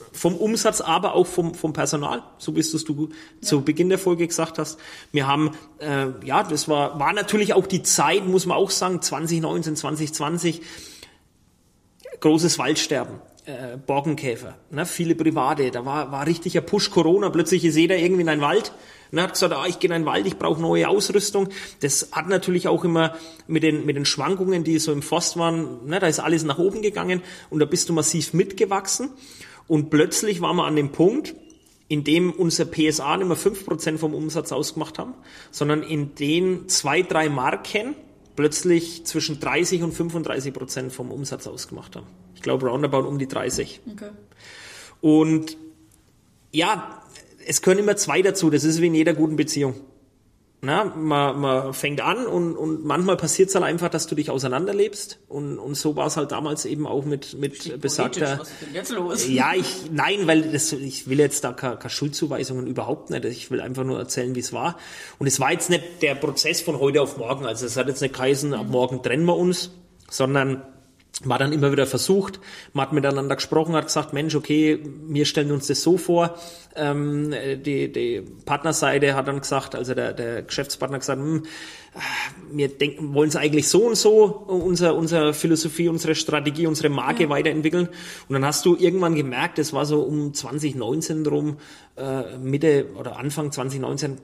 vom Umsatz, aber auch vom Personal, so wie es du zu Beginn der Folge gesagt hast. Wir haben, das war natürlich auch die Zeit, muss man auch sagen, 2019, 2020, großes Waldsterben. Borkenkäfer, ne, viele Private, da war richtiger Push Corona, plötzlich ist jeder irgendwie in einen Wald, ne, hat gesagt, ich gehe in einen Wald, ich brauche neue Ausrüstung. Das hat natürlich auch immer mit den Schwankungen, die so im Forst waren, ne, da ist alles nach oben gegangen und da bist du massiv mitgewachsen und plötzlich waren wir an dem Punkt, in dem unser PSA nicht mehr 5% vom Umsatz ausgemacht haben, sondern in den 2-3 Marken plötzlich zwischen 30 und 35% vom Umsatz ausgemacht haben. Ich glaube, roundabout um die 30. Okay. Und ja, es gehören immer zwei dazu. Das ist wie in jeder guten Beziehung. Na, man fängt an und manchmal passiert es halt einfach, dass du dich auseinanderlebst. Und so war es halt damals eben auch mit besagter... Was ist denn jetzt los? Ja, ich will jetzt da keine Schuldzuweisungen überhaupt nicht. Ich will einfach nur erzählen, wie es war. Und es war jetzt nicht der Prozess von heute auf morgen. Also es hat jetzt nicht geheißen, ab morgen trennen wir uns, sondern man hat dann immer wieder versucht, man hat miteinander gesprochen, hat gesagt, Mensch, okay, wir stellen uns das so vor. Die Partnerseite hat dann gesagt, also der Geschäftspartner hat gesagt, wir wollen es eigentlich so und so, unsere Philosophie, unsere Strategie, unsere Marke weiterentwickeln. Und dann hast du irgendwann gemerkt, das war so um 2019 drum, Mitte oder Anfang 2019,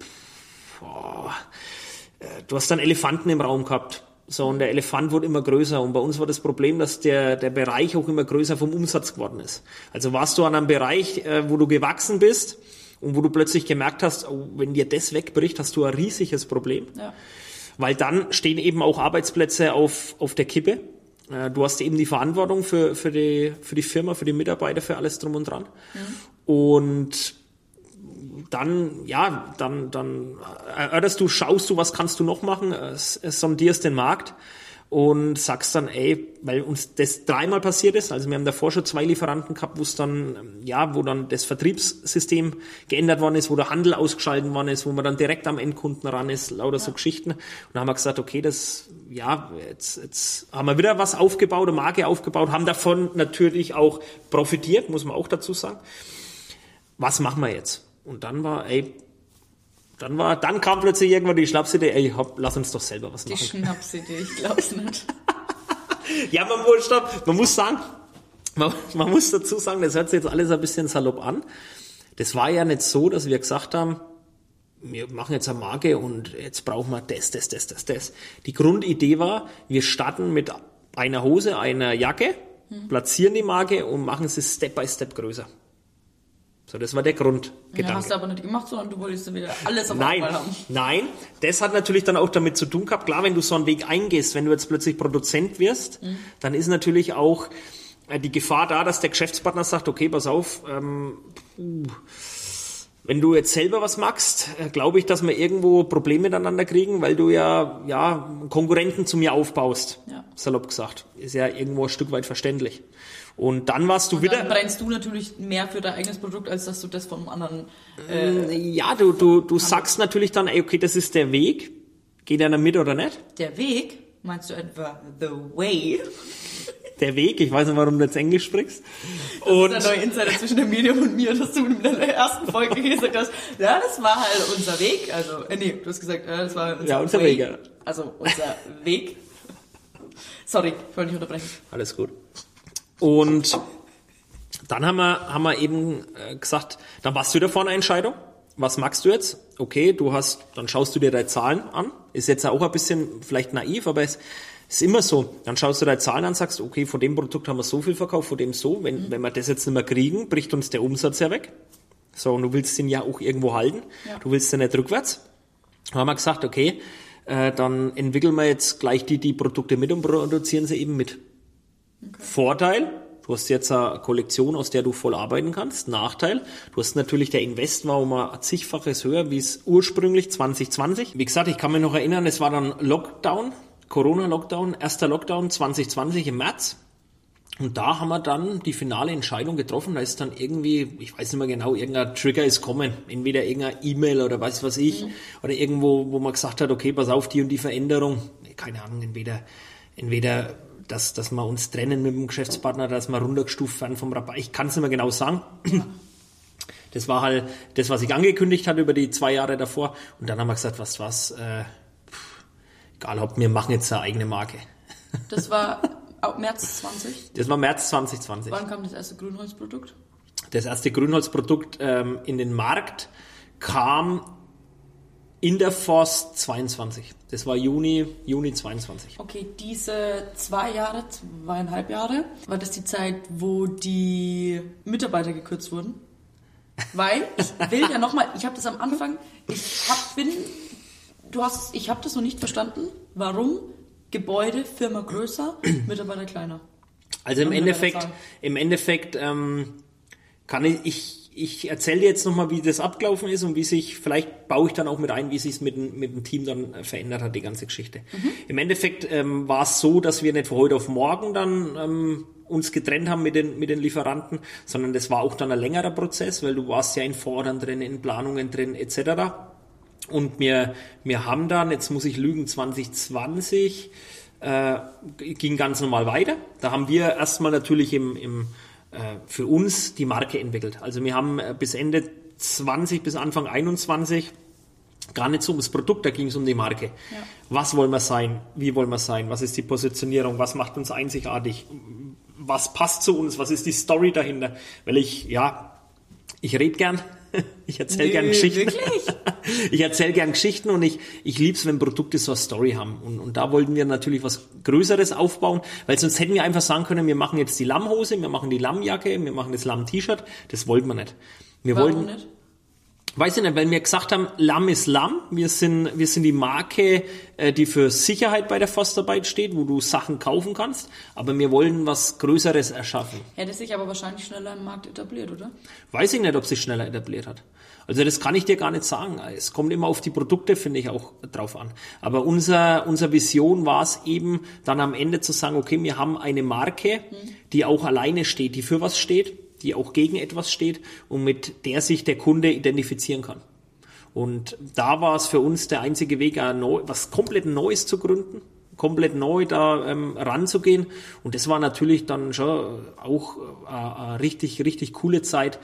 du hast dann Elefanten im Raum gehabt. So, und der Elefant wurde immer größer. Und bei uns war das Problem, dass der Bereich auch immer größer vom Umsatz geworden ist. Also warst du an einem Bereich, wo du gewachsen bist und wo du plötzlich gemerkt hast, wenn dir das wegbricht, hast du ein riesiges Problem. Ja. Weil dann stehen eben auch Arbeitsplätze auf der Kippe. Du hast eben die Verantwortung für die Firma, für die Mitarbeiter, für alles drum und dran. Mhm. Und dann erörterst du, schaust du, was kannst du noch machen, sondierst den Markt und sagst dann, weil uns das 3-mal passiert ist, also wir haben davor schon 2 Lieferanten gehabt, wo dann das Vertriebssystem geändert worden ist, wo der Handel ausgeschaltet worden ist, wo man dann direkt am Endkunden ran ist, lauter so Geschichten. Und dann haben wir gesagt, okay, jetzt haben wir wieder was aufgebaut, eine Marke aufgebaut, haben davon natürlich auch profitiert, muss man auch dazu sagen. Was machen wir jetzt? Und dann kam plötzlich irgendwann die Schnapsidee, lass uns doch selber was machen. Die Schnapsidee, ich glaub's nicht. Ja, man muss sagen, man muss dazu sagen, das hört sich jetzt alles ein bisschen salopp an. Das war ja nicht so, dass wir gesagt haben, wir machen jetzt eine Marke und jetzt brauchen wir das. Die Grundidee war, wir starten mit einer Hose, einer Jacke, platzieren die Marke und machen sie Step by Step größer. So, das war der Grundgedanke. Ja, hast du aber nicht gemacht, sondern du wolltest dann wieder alles auf einmal haben. Nein, das hat natürlich dann auch damit zu tun gehabt. Klar, wenn du so einen Weg eingehst, wenn du jetzt plötzlich Produzent wirst, dann ist natürlich auch die Gefahr da, dass der Geschäftspartner sagt, okay, pass auf, wenn du jetzt selber was machst, glaube ich, dass wir irgendwo Probleme miteinander kriegen, weil du ja Konkurrenten zu mir aufbaust, salopp gesagt. Ist ja irgendwo ein Stück weit verständlich. Und dann warst du wieder... Dann brennst du natürlich mehr für dein eigenes Produkt, als dass du das vom anderen... du sagst natürlich dann, okay, das ist der Weg. Geht einer mit oder nicht? Der Weg? Meinst du etwa the way? Der Weg, ich weiß nicht, warum du jetzt Englisch sprichst. Das ist der neue Insider zwischen der Medium und mir, dass du in der ersten Folge gesagt hast, ja, das war halt unser Weg. Also, du hast gesagt, das war unser Weg. Ja. Also, unser Weg. Sorry, ich wollte nicht unterbrechen. Alles gut. Und dann haben wir eben gesagt, dann warst du wieder vor einer Entscheidung. Was magst du jetzt? Okay, dann schaust du dir deine Zahlen an. Ist jetzt auch ein bisschen vielleicht naiv, aber es ist immer so. Dann schaust du deine Zahlen an, sagst, okay, von dem Produkt haben wir so viel verkauft, von dem so. Wenn wir das jetzt nicht mehr kriegen, bricht uns der Umsatz ja weg. So, und du willst den ja auch irgendwo halten. Ja. Du willst den nicht rückwärts. Dann haben wir gesagt, okay, dann entwickeln wir jetzt gleich die Produkte mit und produzieren sie eben mit. Okay. Vorteil, du hast jetzt eine Kollektion, aus der du voll arbeiten kannst. Nachteil, du hast natürlich, der Invest war um ein zigfaches höher, wie es ursprünglich 2020. Wie gesagt, ich kann mich noch erinnern, es war dann Lockdown, Corona-Lockdown, erster Lockdown 2020 im März. Und da haben wir dann die finale Entscheidung getroffen. Da ist dann irgendwie, ich weiß nicht mehr genau, irgendein Trigger ist kommen. Entweder irgendeine E-Mail oder was ich. Oder irgendwo, wo man gesagt hat, okay, pass auf, die und die Veränderung. Keine Ahnung, entweder entweder dass wir uns trennen mit dem Geschäftspartner, dass wir runtergestuft werden vom Rabatt. Ich kann es nicht mehr genau sagen. Das war halt das, was ich angekündigt hatte über die 2 Jahre davor. Und dann haben wir gesagt, egal, wir machen jetzt eine eigene Marke. Das war März 20? Das war März 2020. Wann kam das erste Grünholzprodukt? Das erste Grünholzprodukt in den Markt kam in der Forst 22. Das war Juni 22. Okay, diese 2,5 Jahre, war das die Zeit, wo die Mitarbeiter gekürzt wurden? Weil, ich will ja nochmal, ich habe das am Anfang, ich habe das noch nicht verstanden, warum Gebäude, Firma größer, Mitarbeiter kleiner. Also im Endeffekt kann ich erzähle dir jetzt nochmal, wie das abgelaufen ist und vielleicht baue ich dann auch mit ein, wie sich es mit dem Team dann verändert hat, die ganze Geschichte. Im Endeffekt war es so, dass wir nicht von heute auf morgen dann uns getrennt haben mit den Lieferanten, sondern das war auch dann ein längerer Prozess, weil du warst ja in Fordern drin, in Planungen drin, etc. Und wir haben dann, jetzt muss ich lügen, 2020 ging ganz normal weiter. Da haben wir erstmal natürlich für uns die Marke entwickelt. Also wir haben bis Ende 20 bis Anfang 21 gar nicht so ums Produkt, da ging es um die Marke. Ja. Was wollen wir sein? Wie wollen wir sein? Was ist die Positionierung? Was macht uns einzigartig? Was passt zu uns? Was ist die Story dahinter? Weil ich rede gern. Ich erzähle gern Geschichten. Wirklich? Ich erzähle gern Geschichten und ich liebe es, wenn Produkte so eine Story haben. Und da wollten wir natürlich was Größeres aufbauen, weil sonst hätten wir einfach sagen können, wir machen jetzt die Lammhose, wir machen die Lammjacke, wir machen das Lamm-T-Shirt. Das wollten wir nicht. Warum nicht? Weiß ich nicht, weil wir gesagt haben, Lamm ist Lamm. Wir sind die Marke, die für Sicherheit bei der Forstarbeit steht, wo du Sachen kaufen kannst. Aber wir wollen was Größeres erschaffen. Hätte sich aber wahrscheinlich schneller im Markt etabliert, oder? Weiß ich nicht, ob sich schneller etabliert hat. Also das kann ich dir gar nicht sagen. Es kommt immer auf die Produkte, finde ich, auch drauf an. Aber unser Vision war es eben, dann am Ende zu sagen, okay, wir haben eine Marke, die auch alleine steht, die für was steht, die auch gegen etwas steht und mit der sich der Kunde identifizieren kann. Und da war es für uns der einzige Weg, was komplett Neues zu gründen, komplett neu da ranzugehen. Und das war natürlich dann schon auch eine richtig, richtig coole Zeit.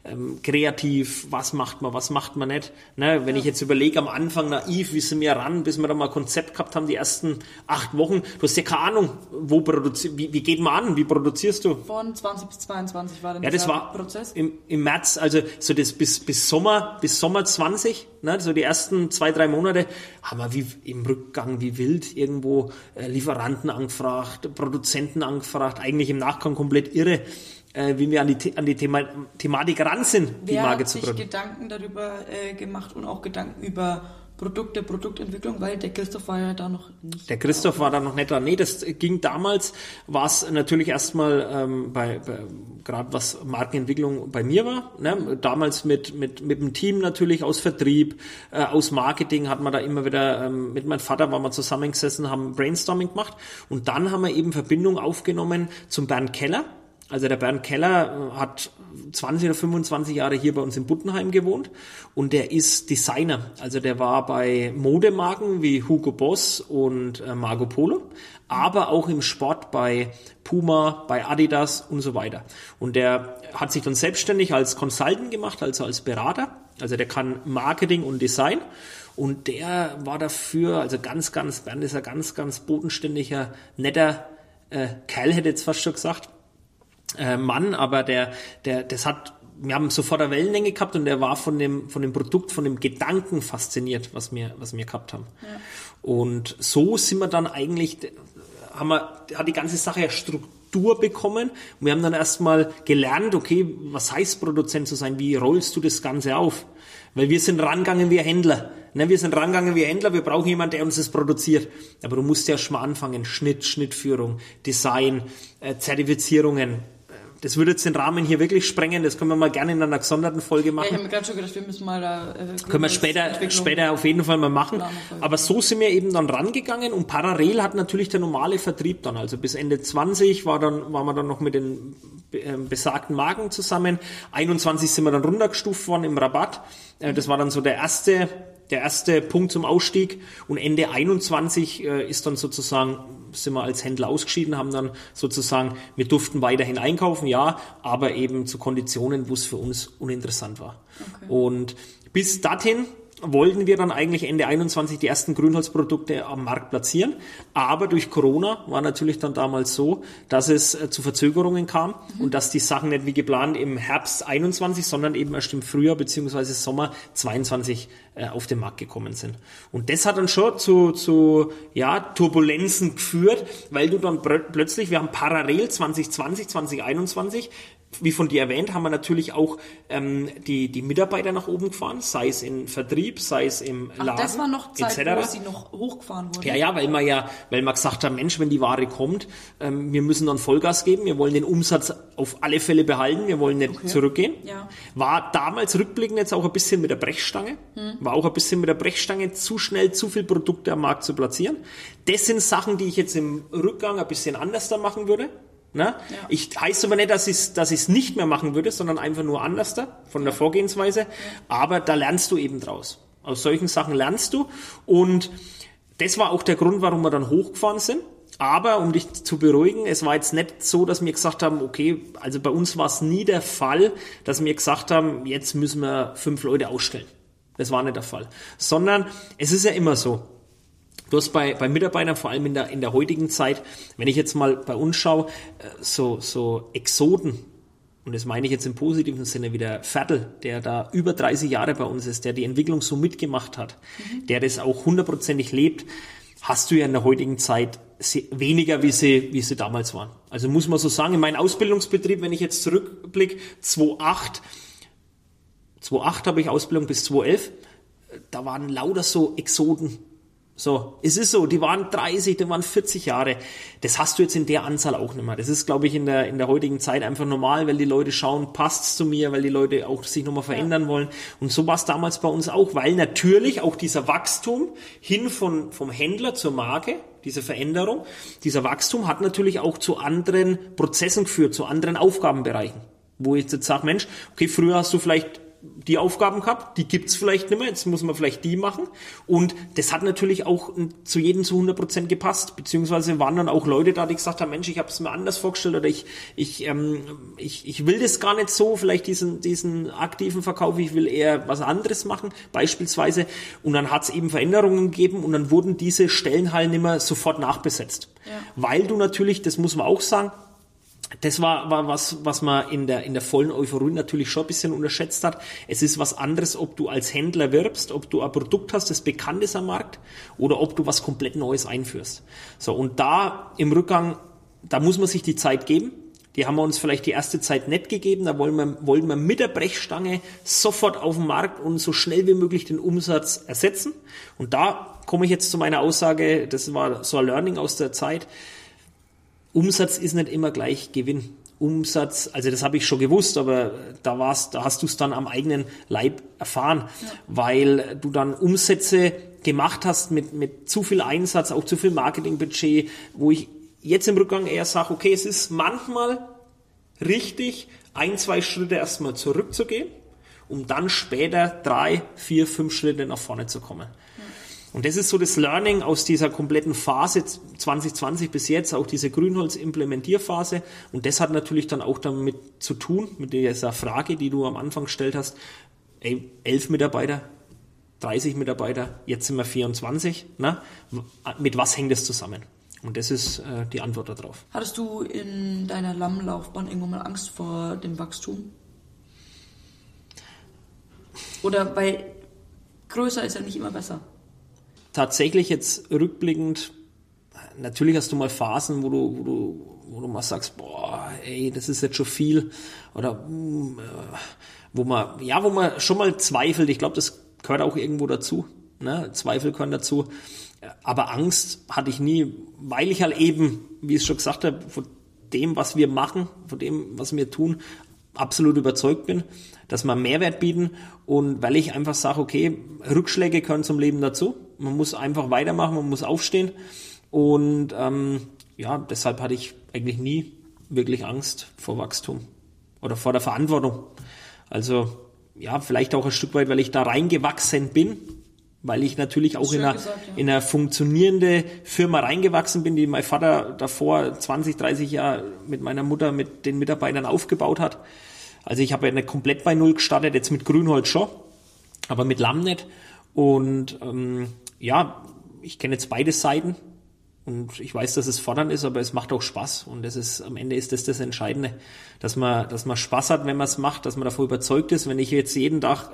Kreativ, was macht man nicht. Ne, wenn ich jetzt überlege, am Anfang naiv, wie sind wir ran, bis wir da mal ein Konzept gehabt haben, die ersten 8 Wochen. Du hast ja keine Ahnung, wie geht man an, wie produzierst du? Von 20 bis 22 war dann das war Prozess? Im März, also so das bis Sommer 20, ne, so die ersten 2-3 Monate, haben wir wie im Rückgang, wie wild irgendwo Lieferanten angefragt, Produzenten angefragt, eigentlich im Nachgang komplett irre, wie wir an die Thematik ran sind, die Marke zu gründen. Wer hat sich Gedanken darüber gemacht und auch Gedanken über Produkte, Produktentwicklung, weil der Christoph war ja da noch nicht. Der Christoph war da noch nicht da. Nee, das ging damals, war es natürlich erstmal bei gerade was Markenentwicklung bei mir war. Ne? Damals mit dem Team natürlich aus Vertrieb, aus Marketing hat man da immer wieder, mit meinem Vater waren wir zusammengesessen, haben Brainstorming gemacht und dann haben wir eben Verbindung aufgenommen zum Bernd Keller. Also der Bernd Keller hat 20 oder 25 Jahre hier bei uns in Buttenheim gewohnt und der ist Designer. Also der war bei Modemarken wie Hugo Boss und Marco Polo, aber auch im Sport bei Puma, bei Adidas und so weiter. Und der hat sich dann selbstständig als Consultant gemacht, also als Berater. Also der kann Marketing und Design. Und der war dafür, also Bernd ist ein ganz, ganz bodenständiger, netter Kerl, hätte jetzt fast schon gesagt. Mann, aber wir haben sofort eine Wellenlänge gehabt und der war von dem Produkt, von dem Gedanken fasziniert, was wir gehabt haben. Ja. Und so sind wir dann eigentlich, hat die ganze Sache ja Struktur bekommen und wir haben dann erstmal gelernt, okay, was heißt Produzent zu sein, wie rollst du das Ganze auf? Weil wir sind rangegangen wie Händler. Ne, wir brauchen jemanden, der uns das produziert. Aber du musst ja schon mal anfangen, Schnittführung, Design, Zertifizierungen. Das würde jetzt den Rahmen hier wirklich sprengen, das können wir mal gerne in einer gesonderten Folge machen. Ja, ich habe mir gerade schon gedacht, wir müssen mal da... können wir später auf jeden Fall mal machen. Aber so sind wir eben dann rangegangen und parallel hat natürlich der normale Vertrieb dann, also bis Ende 20 waren wir dann noch mit den besagten Marken zusammen. 21 sind wir dann runtergestuft worden im Rabatt. Das war dann so der erste Punkt zum Ausstieg und Ende 21 ist dann sozusagen sind wir als Händler ausgeschieden, haben dann sozusagen, wir durften weiterhin einkaufen, ja, aber eben zu Konditionen, wo es für uns uninteressant war. Okay. Und bis dahin wollten wir dann eigentlich Ende 21 die ersten Grünholzprodukte am Markt platzieren. Aber durch Corona war natürlich dann damals so, dass es zu Verzögerungen kam und dass die Sachen nicht wie geplant im Herbst 21, sondern eben erst im Frühjahr bzw. Sommer 22 auf den Markt gekommen sind. Und das hat dann schon zu Turbulenzen geführt, weil du dann plötzlich, wir haben parallel 2020, 2021, wie von dir erwähnt, haben wir natürlich auch die Mitarbeiter nach oben gefahren, sei es im Vertrieb, sei es im Laden, das war noch Zeit, etc. wo sie noch hochgefahren wurde. Ja, weil wir gesagt haben, Mensch, wenn die Ware kommt, wir müssen dann Vollgas geben, wir wollen den Umsatz auf alle Fälle behalten, wir wollen nicht zurückgehen. Ja. War damals rückblickend jetzt auch ein bisschen mit der Brechstange, zu schnell zu viel Produkte am Markt zu platzieren. Das sind Sachen, die ich jetzt im Rückgang ein bisschen anders da machen würde. Ne? Ja. Ich heißt aber nicht, dass ich es nicht mehr machen würde, sondern einfach nur anders von der Vorgehensweise. Ja. Aber da lernst du eben draus. Aus solchen Sachen lernst du. Und das war auch der Grund, warum wir dann hochgefahren sind. Aber um dich zu beruhigen, es war jetzt nicht so, dass wir gesagt haben, okay, also bei uns war es nie der Fall, dass wir gesagt haben, jetzt müssen wir 5 Leute ausstellen. Das war nicht der Fall. Sondern es ist ja immer so. Du hast bei Mitarbeitern, vor allem in der heutigen Zeit, wenn ich jetzt mal bei uns schaue, so Exoten, und das meine ich jetzt im positiven Sinne, wie der Fertl, der da über 30 Jahre bei uns ist, der die Entwicklung so mitgemacht hat, der das auch 100%ig lebt, hast du ja in der heutigen Zeit weniger, wie sie damals waren. Also muss man so sagen, in meinem Ausbildungsbetrieb, wenn ich jetzt zurückblicke, 2008 habe ich Ausbildung bis 2011, da waren lauter so Exoten. So, es ist so, die waren 30, die waren 40 Jahre. Das hast du jetzt in der Anzahl auch nicht mehr. Das ist, glaube ich, in der heutigen Zeit einfach normal, weil die Leute schauen, passt's zu mir, weil die Leute auch sich nochmal verändern wollen. Und so war es damals bei uns auch, weil natürlich auch dieser Wachstum hin vom Händler zur Marke, diese Veränderung, dieser Wachstum hat natürlich auch zu anderen Prozessen geführt, zu anderen Aufgabenbereichen. Wo ich jetzt sage, Mensch, okay, früher hast du vielleicht die Aufgaben gehabt, die gibt's vielleicht nicht mehr, jetzt muss man vielleicht die machen. Und das hat natürlich auch zu jedem zu 100% gepasst, beziehungsweise waren dann auch Leute da, die gesagt haben, Mensch, ich habe es mir anders vorgestellt oder ich will das gar nicht so, vielleicht diesen aktiven Verkauf, ich will eher was anderes machen, beispielsweise. Und dann hat's eben Veränderungen gegeben und dann wurden diese Stellen halt nicht mehr sofort nachbesetzt. Ja. Weil du natürlich, das muss man auch sagen, das war was man in der vollen Euphorie natürlich schon ein bisschen unterschätzt hat. Es ist was anderes, ob du als Händler wirbst, ob du ein Produkt hast, das bekannt ist am Markt, oder ob du was komplett Neues einführst. So, und da im Rückgang, da muss man sich die Zeit geben. Die haben wir uns vielleicht die erste Zeit nicht gegeben. Da wollten wir mit der Brechstange sofort auf den Markt und so schnell wie möglich den Umsatz ersetzen. Und da komme ich jetzt zu meiner Aussage, das war so ein Learning aus der Zeit. Umsatz ist nicht immer gleich Gewinn. Umsatz, also das habe ich schon gewusst, aber da hast du es dann am eigenen Leib erfahren, weil du dann Umsätze gemacht hast mit zu viel Einsatz, auch zu viel Marketingbudget, wo ich jetzt im Rückgang eher sage, okay, es ist manchmal richtig, 1-2 Schritte erstmal zurückzugehen, um dann später 3, 4, 5 Schritte nach vorne zu kommen. Und das ist so das Learning aus dieser kompletten Phase 2020 bis jetzt, auch diese Grünholz-Implementierphase. Und das hat natürlich dann auch damit zu tun, mit dieser Frage, die du am Anfang gestellt hast. 11 Mitarbeiter, 30 Mitarbeiter, jetzt sind wir 24. Ne? Mit was hängt das zusammen? Und das ist die Antwort darauf. Hattest du in deiner Lammlaufbahn irgendwann mal Angst vor dem Wachstum? Oder weil größer ist ja nicht immer besser. Tatsächlich jetzt rückblickend, natürlich hast du mal Phasen, wo du mal sagst, boah, ey, das ist jetzt schon viel. Oder wo man schon mal zweifelt. Ich glaube, das gehört auch irgendwo dazu. Ne? Zweifel gehören dazu. Aber Angst hatte ich nie, weil ich halt eben, wie ich es schon gesagt habe, von dem, was wir machen, von dem, was wir tun, absolut überzeugt bin, dass wir Mehrwert bieten und weil ich einfach sage, okay, Rückschläge gehören zum Leben dazu. Man muss einfach weitermachen, man muss aufstehen und deshalb hatte ich eigentlich nie wirklich Angst vor Wachstum oder vor der Verantwortung. Also ja, vielleicht auch ein Stück weit, weil ich da reingewachsen bin, weil ich natürlich auch in einer funktionierende Firma reingewachsen bin, die mein Vater davor 20, 30 Jahre mit meiner Mutter, mit den Mitarbeitern aufgebaut hat. Also ich habe ja nicht komplett bei Null gestartet, jetzt mit Grünholz schon, aber mit Lamm nicht. Und ich kenne jetzt beide Seiten und ich weiß, dass es fordernd ist, aber es macht auch Spaß und am Ende ist das Entscheidende, dass man Spaß hat, wenn man es macht, dass man davon überzeugt ist. Wenn ich jetzt jeden Tag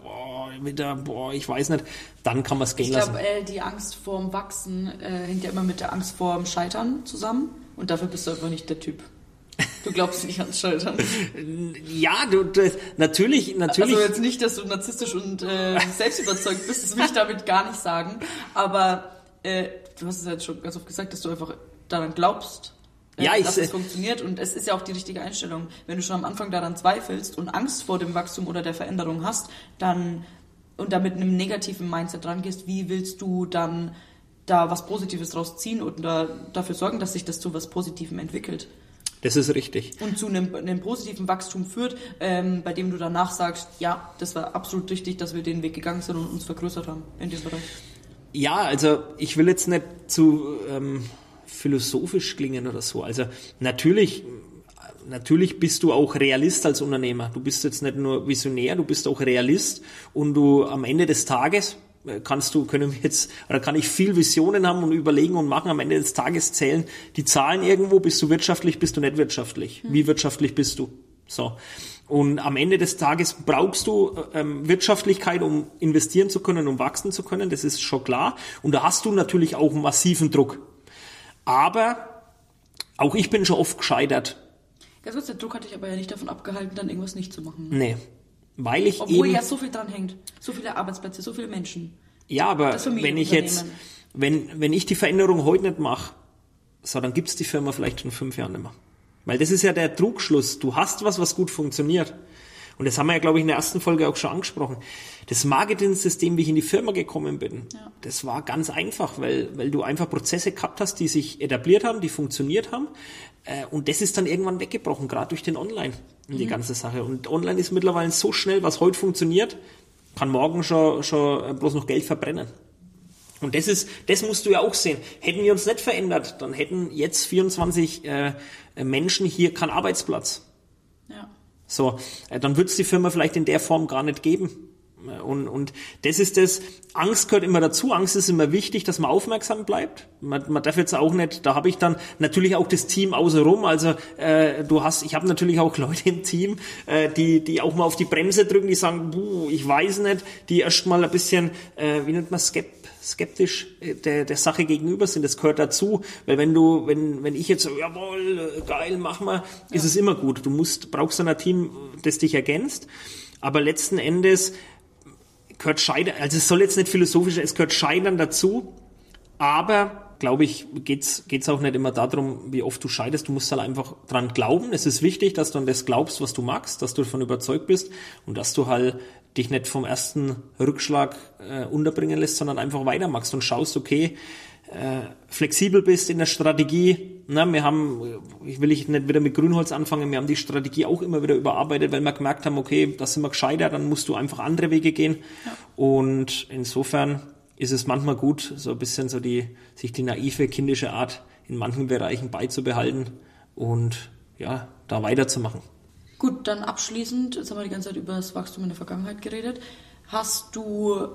ich weiß nicht, dann kann man es gehen lassen. Ich glaube, die Angst vorm Wachsen hängt ja immer mit der Angst vorm Scheitern zusammen und dafür bist du einfach nicht der Typ. Du glaubst nicht ans Scheitern. Ja, natürlich. Also jetzt nicht, dass du narzisstisch und selbstüberzeugt bist, das will ich damit gar nicht sagen, aber du hast es jetzt schon ganz oft gesagt, dass du einfach daran glaubst, dass es funktioniert und es ist ja auch die richtige Einstellung. Wenn du schon am Anfang daran zweifelst und Angst vor dem Wachstum oder der Veränderung hast, dann und da mit einem negativen Mindset rangehst, wie willst du dann da was Positives draus ziehen und dafür sorgen, dass sich das zu was Positivem entwickelt? Das ist richtig. Und zu einem positiven Wachstum führt, bei dem du danach sagst, ja, das war absolut richtig, dass wir den Weg gegangen sind und uns vergrößert haben in dem Bereich. Ja, also ich will jetzt nicht zu philosophisch klingen oder so. Also natürlich bist du auch Realist als Unternehmer. Du bist jetzt nicht nur Visionär, du bist auch Realist und du am Ende des Tages kann ich viel Visionen haben und überlegen und machen. Am Ende des Tages zählen die Zahlen irgendwo. Bist du wirtschaftlich, bist du nicht wirtschaftlich? Wie wirtschaftlich bist du? So. Und am Ende des Tages brauchst du Wirtschaftlichkeit, um investieren zu können, um wachsen zu können. Das ist schon klar. Und da hast du natürlich auch massiven Druck. Aber auch ich bin schon oft gescheitert. Ganz kurz, der Druck hat dich aber ja nicht davon abgehalten, dann irgendwas nicht zu machen. Nee. Obwohl ja so viel dran hängt. So viele Arbeitsplätze, so viele Menschen. Ja, aber wenn ich die Veränderung heute nicht mache, dann gibt's die Firma vielleicht in 5 Jahren nicht mehr. Weil das ist ja der Trugschluss. Du hast was gut funktioniert. Und das haben wir ja, glaube ich, in der ersten Folge auch schon angesprochen. Das Marketing-System, wie ich in die Firma gekommen bin, das war ganz einfach, weil du einfach Prozesse gehabt hast, die sich etabliert haben, die funktioniert haben. Und das ist dann irgendwann weggebrochen, gerade durch den Online in die ganze Sache. Und Online ist mittlerweile so schnell, was heute funktioniert, kann morgen schon bloß noch Geld verbrennen. Und das musst du ja auch sehen. Hätten wir uns nicht verändert, dann hätten jetzt 24 Menschen hier keinen Arbeitsplatz. Ja. So, dann wird es die Firma vielleicht in der Form gar nicht geben. Und das ist das, Angst gehört immer dazu, Angst ist immer wichtig, dass man aufmerksam bleibt. Man darf jetzt auch nicht, da habe ich dann natürlich auch das Team außenrum, also ich habe natürlich auch Leute im Team, die auch mal auf die Bremse drücken, die sagen, ich weiß nicht, die erstmal ein bisschen, wie nennt man skeptisch der Sache gegenüber sind, das gehört dazu, weil wenn ich jetzt so, jawohl, geil, mach mal, ist es immer gut. Du brauchst dann ein Team, das dich ergänzt, aber letzten Endes gehört Scheitern, also es soll jetzt nicht philosophisch, es gehört Scheitern dazu, aber, glaube ich, geht's auch nicht immer darum, wie oft du scheiterst, du musst halt einfach dran glauben, es ist wichtig, dass du an das glaubst, was du magst, dass du davon überzeugt bist und dass du halt dich nicht vom ersten Rückschlag unterbringen lässt, sondern einfach weitermachst und schaust, okay, flexibel bist in der Strategie. Ich will nicht wieder mit Grünholz anfangen, wir haben die Strategie auch immer wieder überarbeitet, weil wir gemerkt haben, okay, da sind wir gescheitert, dann musst du einfach andere Wege gehen. Ja. Und insofern ist es manchmal gut, so ein bisschen sich die naive, kindische Art in manchen Bereichen beizubehalten und ja, da weiterzumachen. Gut, dann abschließend, jetzt haben wir die ganze Zeit über das Wachstum in der Vergangenheit geredet. Hast du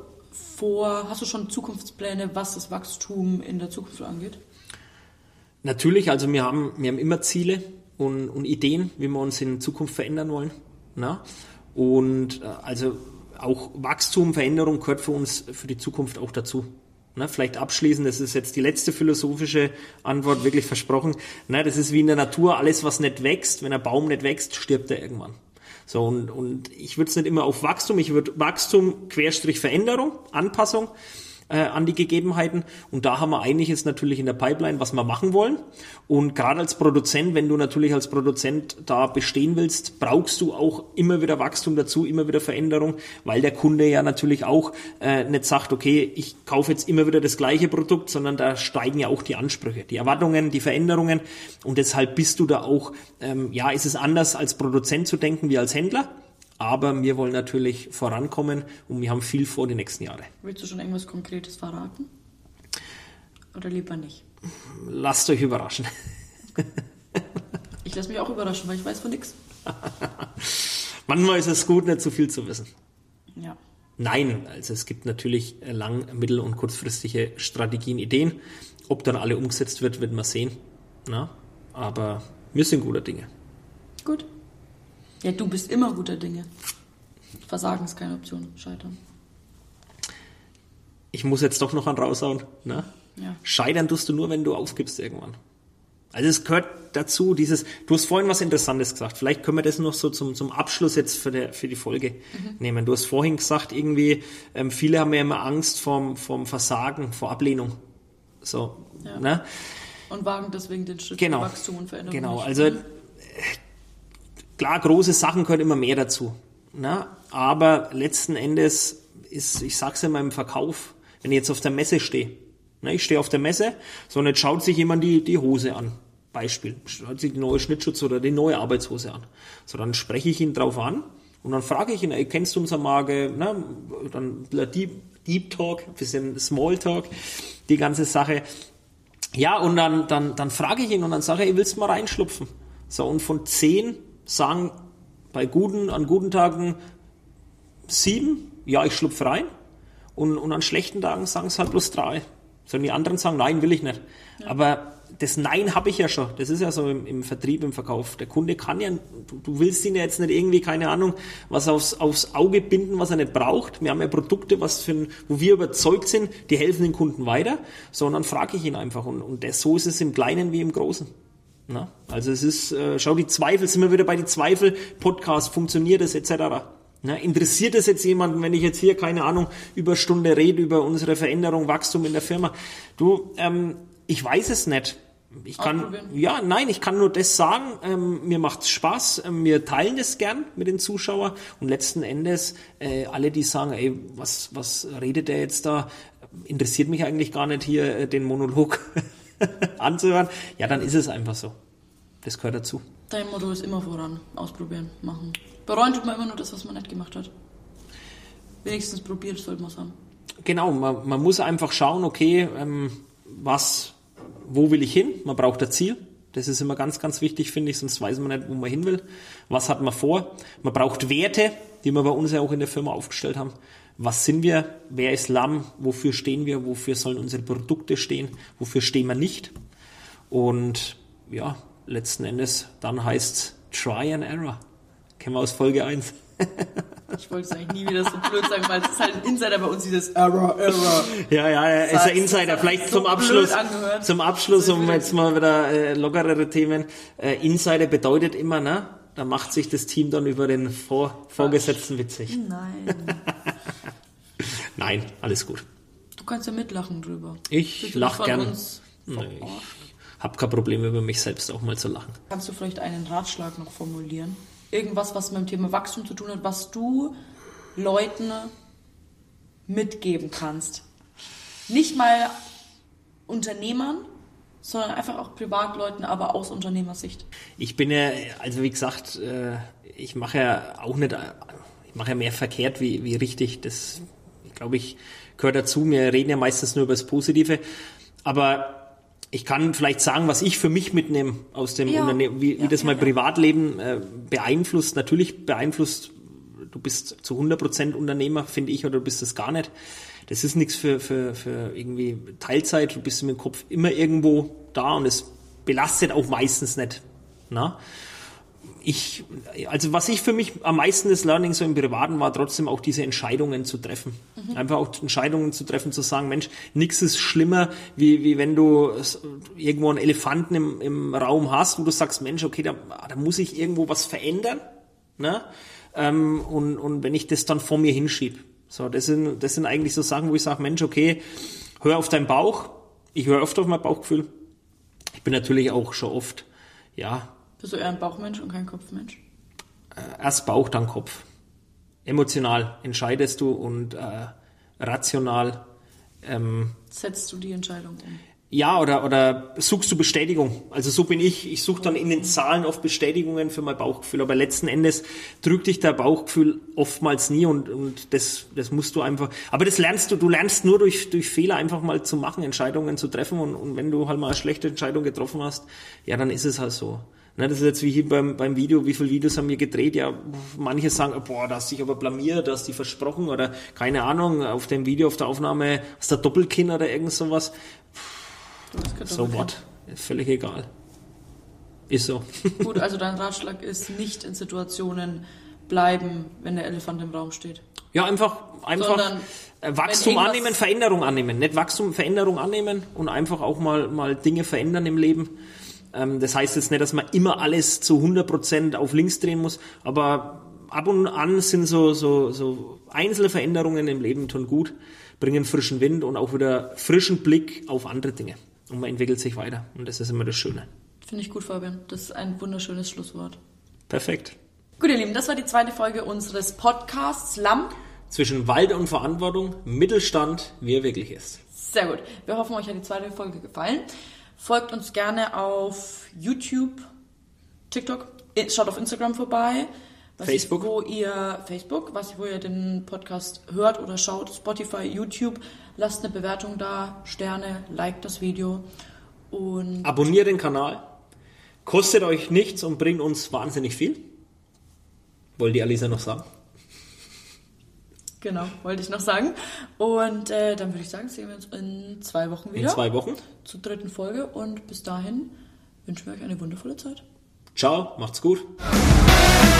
schon Zukunftspläne, was das Wachstum in der Zukunft angeht? Natürlich, also wir haben immer Ziele und Ideen, wie wir uns in Zukunft verändern wollen. Na? Und also auch Wachstum, Veränderung gehört für uns für die Zukunft auch dazu. Na, vielleicht abschließend, das ist jetzt die letzte philosophische Antwort, wirklich versprochen. Na, das ist wie in der Natur, alles was nicht wächst, wenn ein Baum nicht wächst, stirbt er irgendwann. So, und ich würde es nicht immer auf Wachstum, ich würde Wachstum, Veränderung, Anpassung an die Gegebenheiten. Und da haben wir einiges natürlich in der Pipeline, was wir machen wollen. Und gerade als Produzent, wenn du natürlich als Produzent da bestehen willst, brauchst du auch immer wieder Wachstum dazu, immer wieder Veränderung, weil der Kunde ja natürlich auch nicht sagt, okay, ich kaufe jetzt immer wieder das gleiche Produkt, sondern da steigen ja auch die Ansprüche, die Erwartungen, die Veränderungen. Und deshalb bist du da auch, ist es anders als Produzent zu denken wie als Händler. Aber wir wollen natürlich vorankommen und wir haben viel vor die nächsten Jahre. Willst du schon irgendwas Konkretes verraten? Oder lieber nicht? Lasst euch überraschen. Ich lasse mich auch überraschen, weil ich weiß von nichts. Manchmal ist es gut, nicht zu viel zu wissen. Ja. Nein, also es gibt natürlich lang-, mittel- und kurzfristige Strategien, Ideen. Ob dann alle umgesetzt wird man sehen. Na? Aber wir sind guter Dinge. Gut. Ja, du bist immer guter Dinge. Versagen ist keine Option. Scheitern. Ich muss jetzt doch noch einen raushauen. Na? Ja. Scheitern tust du nur, wenn du aufgibst irgendwann. Also es gehört dazu, du hast vorhin was Interessantes gesagt, vielleicht können wir das noch so zum Abschluss jetzt für die Folge nehmen. Du hast vorhin gesagt, irgendwie, viele haben ja immer Angst vorm Versagen, vor Ablehnung. So, ja. Ne? Und wagen deswegen den Schritt Genau. für Wachstum und Veränderung. Genau, nicht. also klar, große Sachen gehören immer mehr dazu. Ne? Aber letzten Endes ich sag's ja mal im Verkauf, wenn ich jetzt auf der Messe stehe, ne, ich stehe auf der Messe, so und jetzt schaut sich jemand die Hose an. Beispiel, schaut sich die neue Schnittschutz oder die neue Arbeitshose an. So, dann spreche ich ihn drauf an und dann frage ich ihn, ey, kennst du unsere Marke? Ne? Dann Deep Talk, ein bisschen Small Talk, die ganze Sache. Ja, und dann frage ich ihn und dann sage ich, willst du mal reinschlupfen? So, und von 10 sagen an guten Tagen 7, ja, ich schlupfe rein. Und an schlechten Tagen sagen es halt bloß 3. So, und die anderen sagen, nein, will ich nicht. Ja. Aber das Nein habe ich ja schon. Das ist ja so im Vertrieb, im Verkauf. Der Kunde kann ja, du willst ihn ja jetzt nicht irgendwie, keine Ahnung, was aufs Auge binden, was er nicht braucht. Wir haben ja Produkte, wo wir überzeugt sind, die helfen den Kunden weiter. So, und dann frage ich ihn einfach. Und so ist es im Kleinen wie im Großen. Na? Also es ist, schau, die Zweifel, sind wir wieder bei die Zweifel, Podcast, funktioniert es, etc. Na, interessiert es jetzt jemanden, wenn ich jetzt hier, keine Ahnung, über Stunde rede, über unsere Veränderung, Wachstum in der Firma? Du, ich weiß es nicht. Ich kann nur das sagen, mir macht's Spaß, wir teilen das gern mit den Zuschauern und letzten Endes, alle, die sagen, ey, was redet der jetzt da, interessiert mich eigentlich gar nicht hier, den Monolog anzuhören, ja, dann ist es einfach so. Das gehört dazu. Dein Motto ist immer voran, ausprobieren, machen. Bereuen tut man immer nur das, was man nicht gemacht hat. Wenigstens probiert, sollte man sagen. Genau, man muss einfach schauen, okay, wo will ich hin? Man braucht ein Ziel. Das ist immer ganz, ganz wichtig, finde ich, sonst weiß man nicht, wo man hin will. Was hat man vor? Man braucht Werte, die wir bei uns ja auch in der Firma aufgestellt haben. Was sind wir? Wer ist Lamm? Wofür stehen wir? Wofür sollen unsere Produkte stehen? Wofür stehen wir nicht? Und ja, letzten Endes, dann heißt Try and Error. Kennen wir aus Folge 1. Ich wollte es eigentlich nie wieder so blöd sagen, weil es ist halt ein Insider bei uns, dieses Error. Ja, ist ein Insider. Vielleicht so zum Abschluss, um jetzt mal wieder lockerere Themen. Insider bedeutet immer, ne? Da macht sich das Team dann über den Vorgesetzten witzig. Nein. Nein, alles gut. Du kannst ja mitlachen drüber. Ich lache gern. Nee, ich habe kein Problem, über mich selbst auch mal zu lachen. Kannst du vielleicht einen Ratschlag noch formulieren? Irgendwas, was mit dem Thema Wachstum zu tun hat, was du Leuten mitgeben kannst. Nicht mal Unternehmern, sondern einfach auch Privatleuten, aber aus Unternehmersicht. Ich bin ja, also wie gesagt, ich mache ja mehr verkehrt wie richtig. Das, glaube ich, gehört dazu. Wir reden ja meistens nur über das Positive. Aber ich kann vielleicht sagen, was ich für mich mitnehme aus dem Unternehmen, wie das mein Privatleben beeinflusst. Natürlich beeinflusst, du bist zu 100% Unternehmer, finde ich, oder du bist es gar nicht. Das ist nichts für irgendwie Teilzeit. Du bist mit dem Kopf immer irgendwo da und es belastet auch meistens nicht. Na? Also was ich für mich am meisten das Learning so im Privaten war, trotzdem auch diese Entscheidungen zu treffen. Einfach auch Entscheidungen zu treffen, zu sagen, Mensch, nichts ist schlimmer, wie wenn du irgendwo einen Elefanten im Raum hast, wo du sagst, Mensch, okay, da muss ich irgendwo was verändern. Ne? Und wenn ich das dann vor mir hinschiebe. So, das sind eigentlich so Sachen, wo ich sage, Mensch, okay, hör auf deinen Bauch. Ich höre oft auf mein Bauchgefühl. Ich bin natürlich auch schon oft, Bist du eher ein Bauchmensch und kein Kopfmensch? Erst Bauch, dann Kopf. Emotional entscheidest du und rational setzt du die Entscheidung um? Ja, oder suchst du Bestätigung? Also so bin ich. Ich suche dann in den Zahlen oft Bestätigungen für mein Bauchgefühl. Aber letzten Endes drückt dich der Bauchgefühl oftmals nie und das musst du einfach. Aber das lernst du. Du lernst nur durch Fehler einfach mal zu machen, Entscheidungen zu treffen. Und wenn du halt mal eine schlechte Entscheidung getroffen hast, ja, dann ist es halt so. Ne, das ist jetzt wie hier beim Video. Wie viele Videos haben wir gedreht? Ja, manche sagen, boah, da hast du dich aber blamiert, da hast du dich versprochen oder keine Ahnung, auf dem Video, auf der Aufnahme hast du ein Doppelkinn oder irgend sowas. So what? Völlig egal. Ist so. Gut, also dein Ratschlag ist nicht in Situationen bleiben, wenn der Elefant im Raum steht. Ja, einfach Wachstum annehmen, Veränderung annehmen. Nicht Wachstum, Veränderung annehmen und einfach auch mal Dinge verändern im Leben. Das heißt jetzt nicht, dass man immer alles zu 100% auf links drehen muss, aber ab und an sind so einzelne Veränderungen im Leben tun gut, bringen frischen Wind und auch wieder frischen Blick auf andere Dinge. Und man entwickelt sich weiter. Und das ist immer das Schöne. Finde ich gut, Fabian. Das ist ein wunderschönes Schlusswort. Perfekt. Gut, ihr Lieben, das war die zweite Folge unseres Podcasts Lamm. Zwischen Wald und Verantwortung, Mittelstand, wie er wirklich ist. Sehr gut. Wir hoffen, euch hat die zweite Folge gefallen. Folgt uns gerne auf YouTube, TikTok, schaut auf Instagram vorbei. Facebook. Wo ihr den Podcast hört oder schaut, Spotify, YouTube. Lasst eine Bewertung da, Sterne, liked das Video und abonniert den Kanal. Kostet euch nichts und bringt uns wahnsinnig viel. Wollte die Alisa noch sagen? Genau, wollte ich noch sagen. Und dann würde ich sagen, sehen wir uns in 2 Wochen wieder. In 2 Wochen. Zur 3. Folge und bis dahin wünschen wir euch eine wundervolle Zeit. Ciao, macht's gut.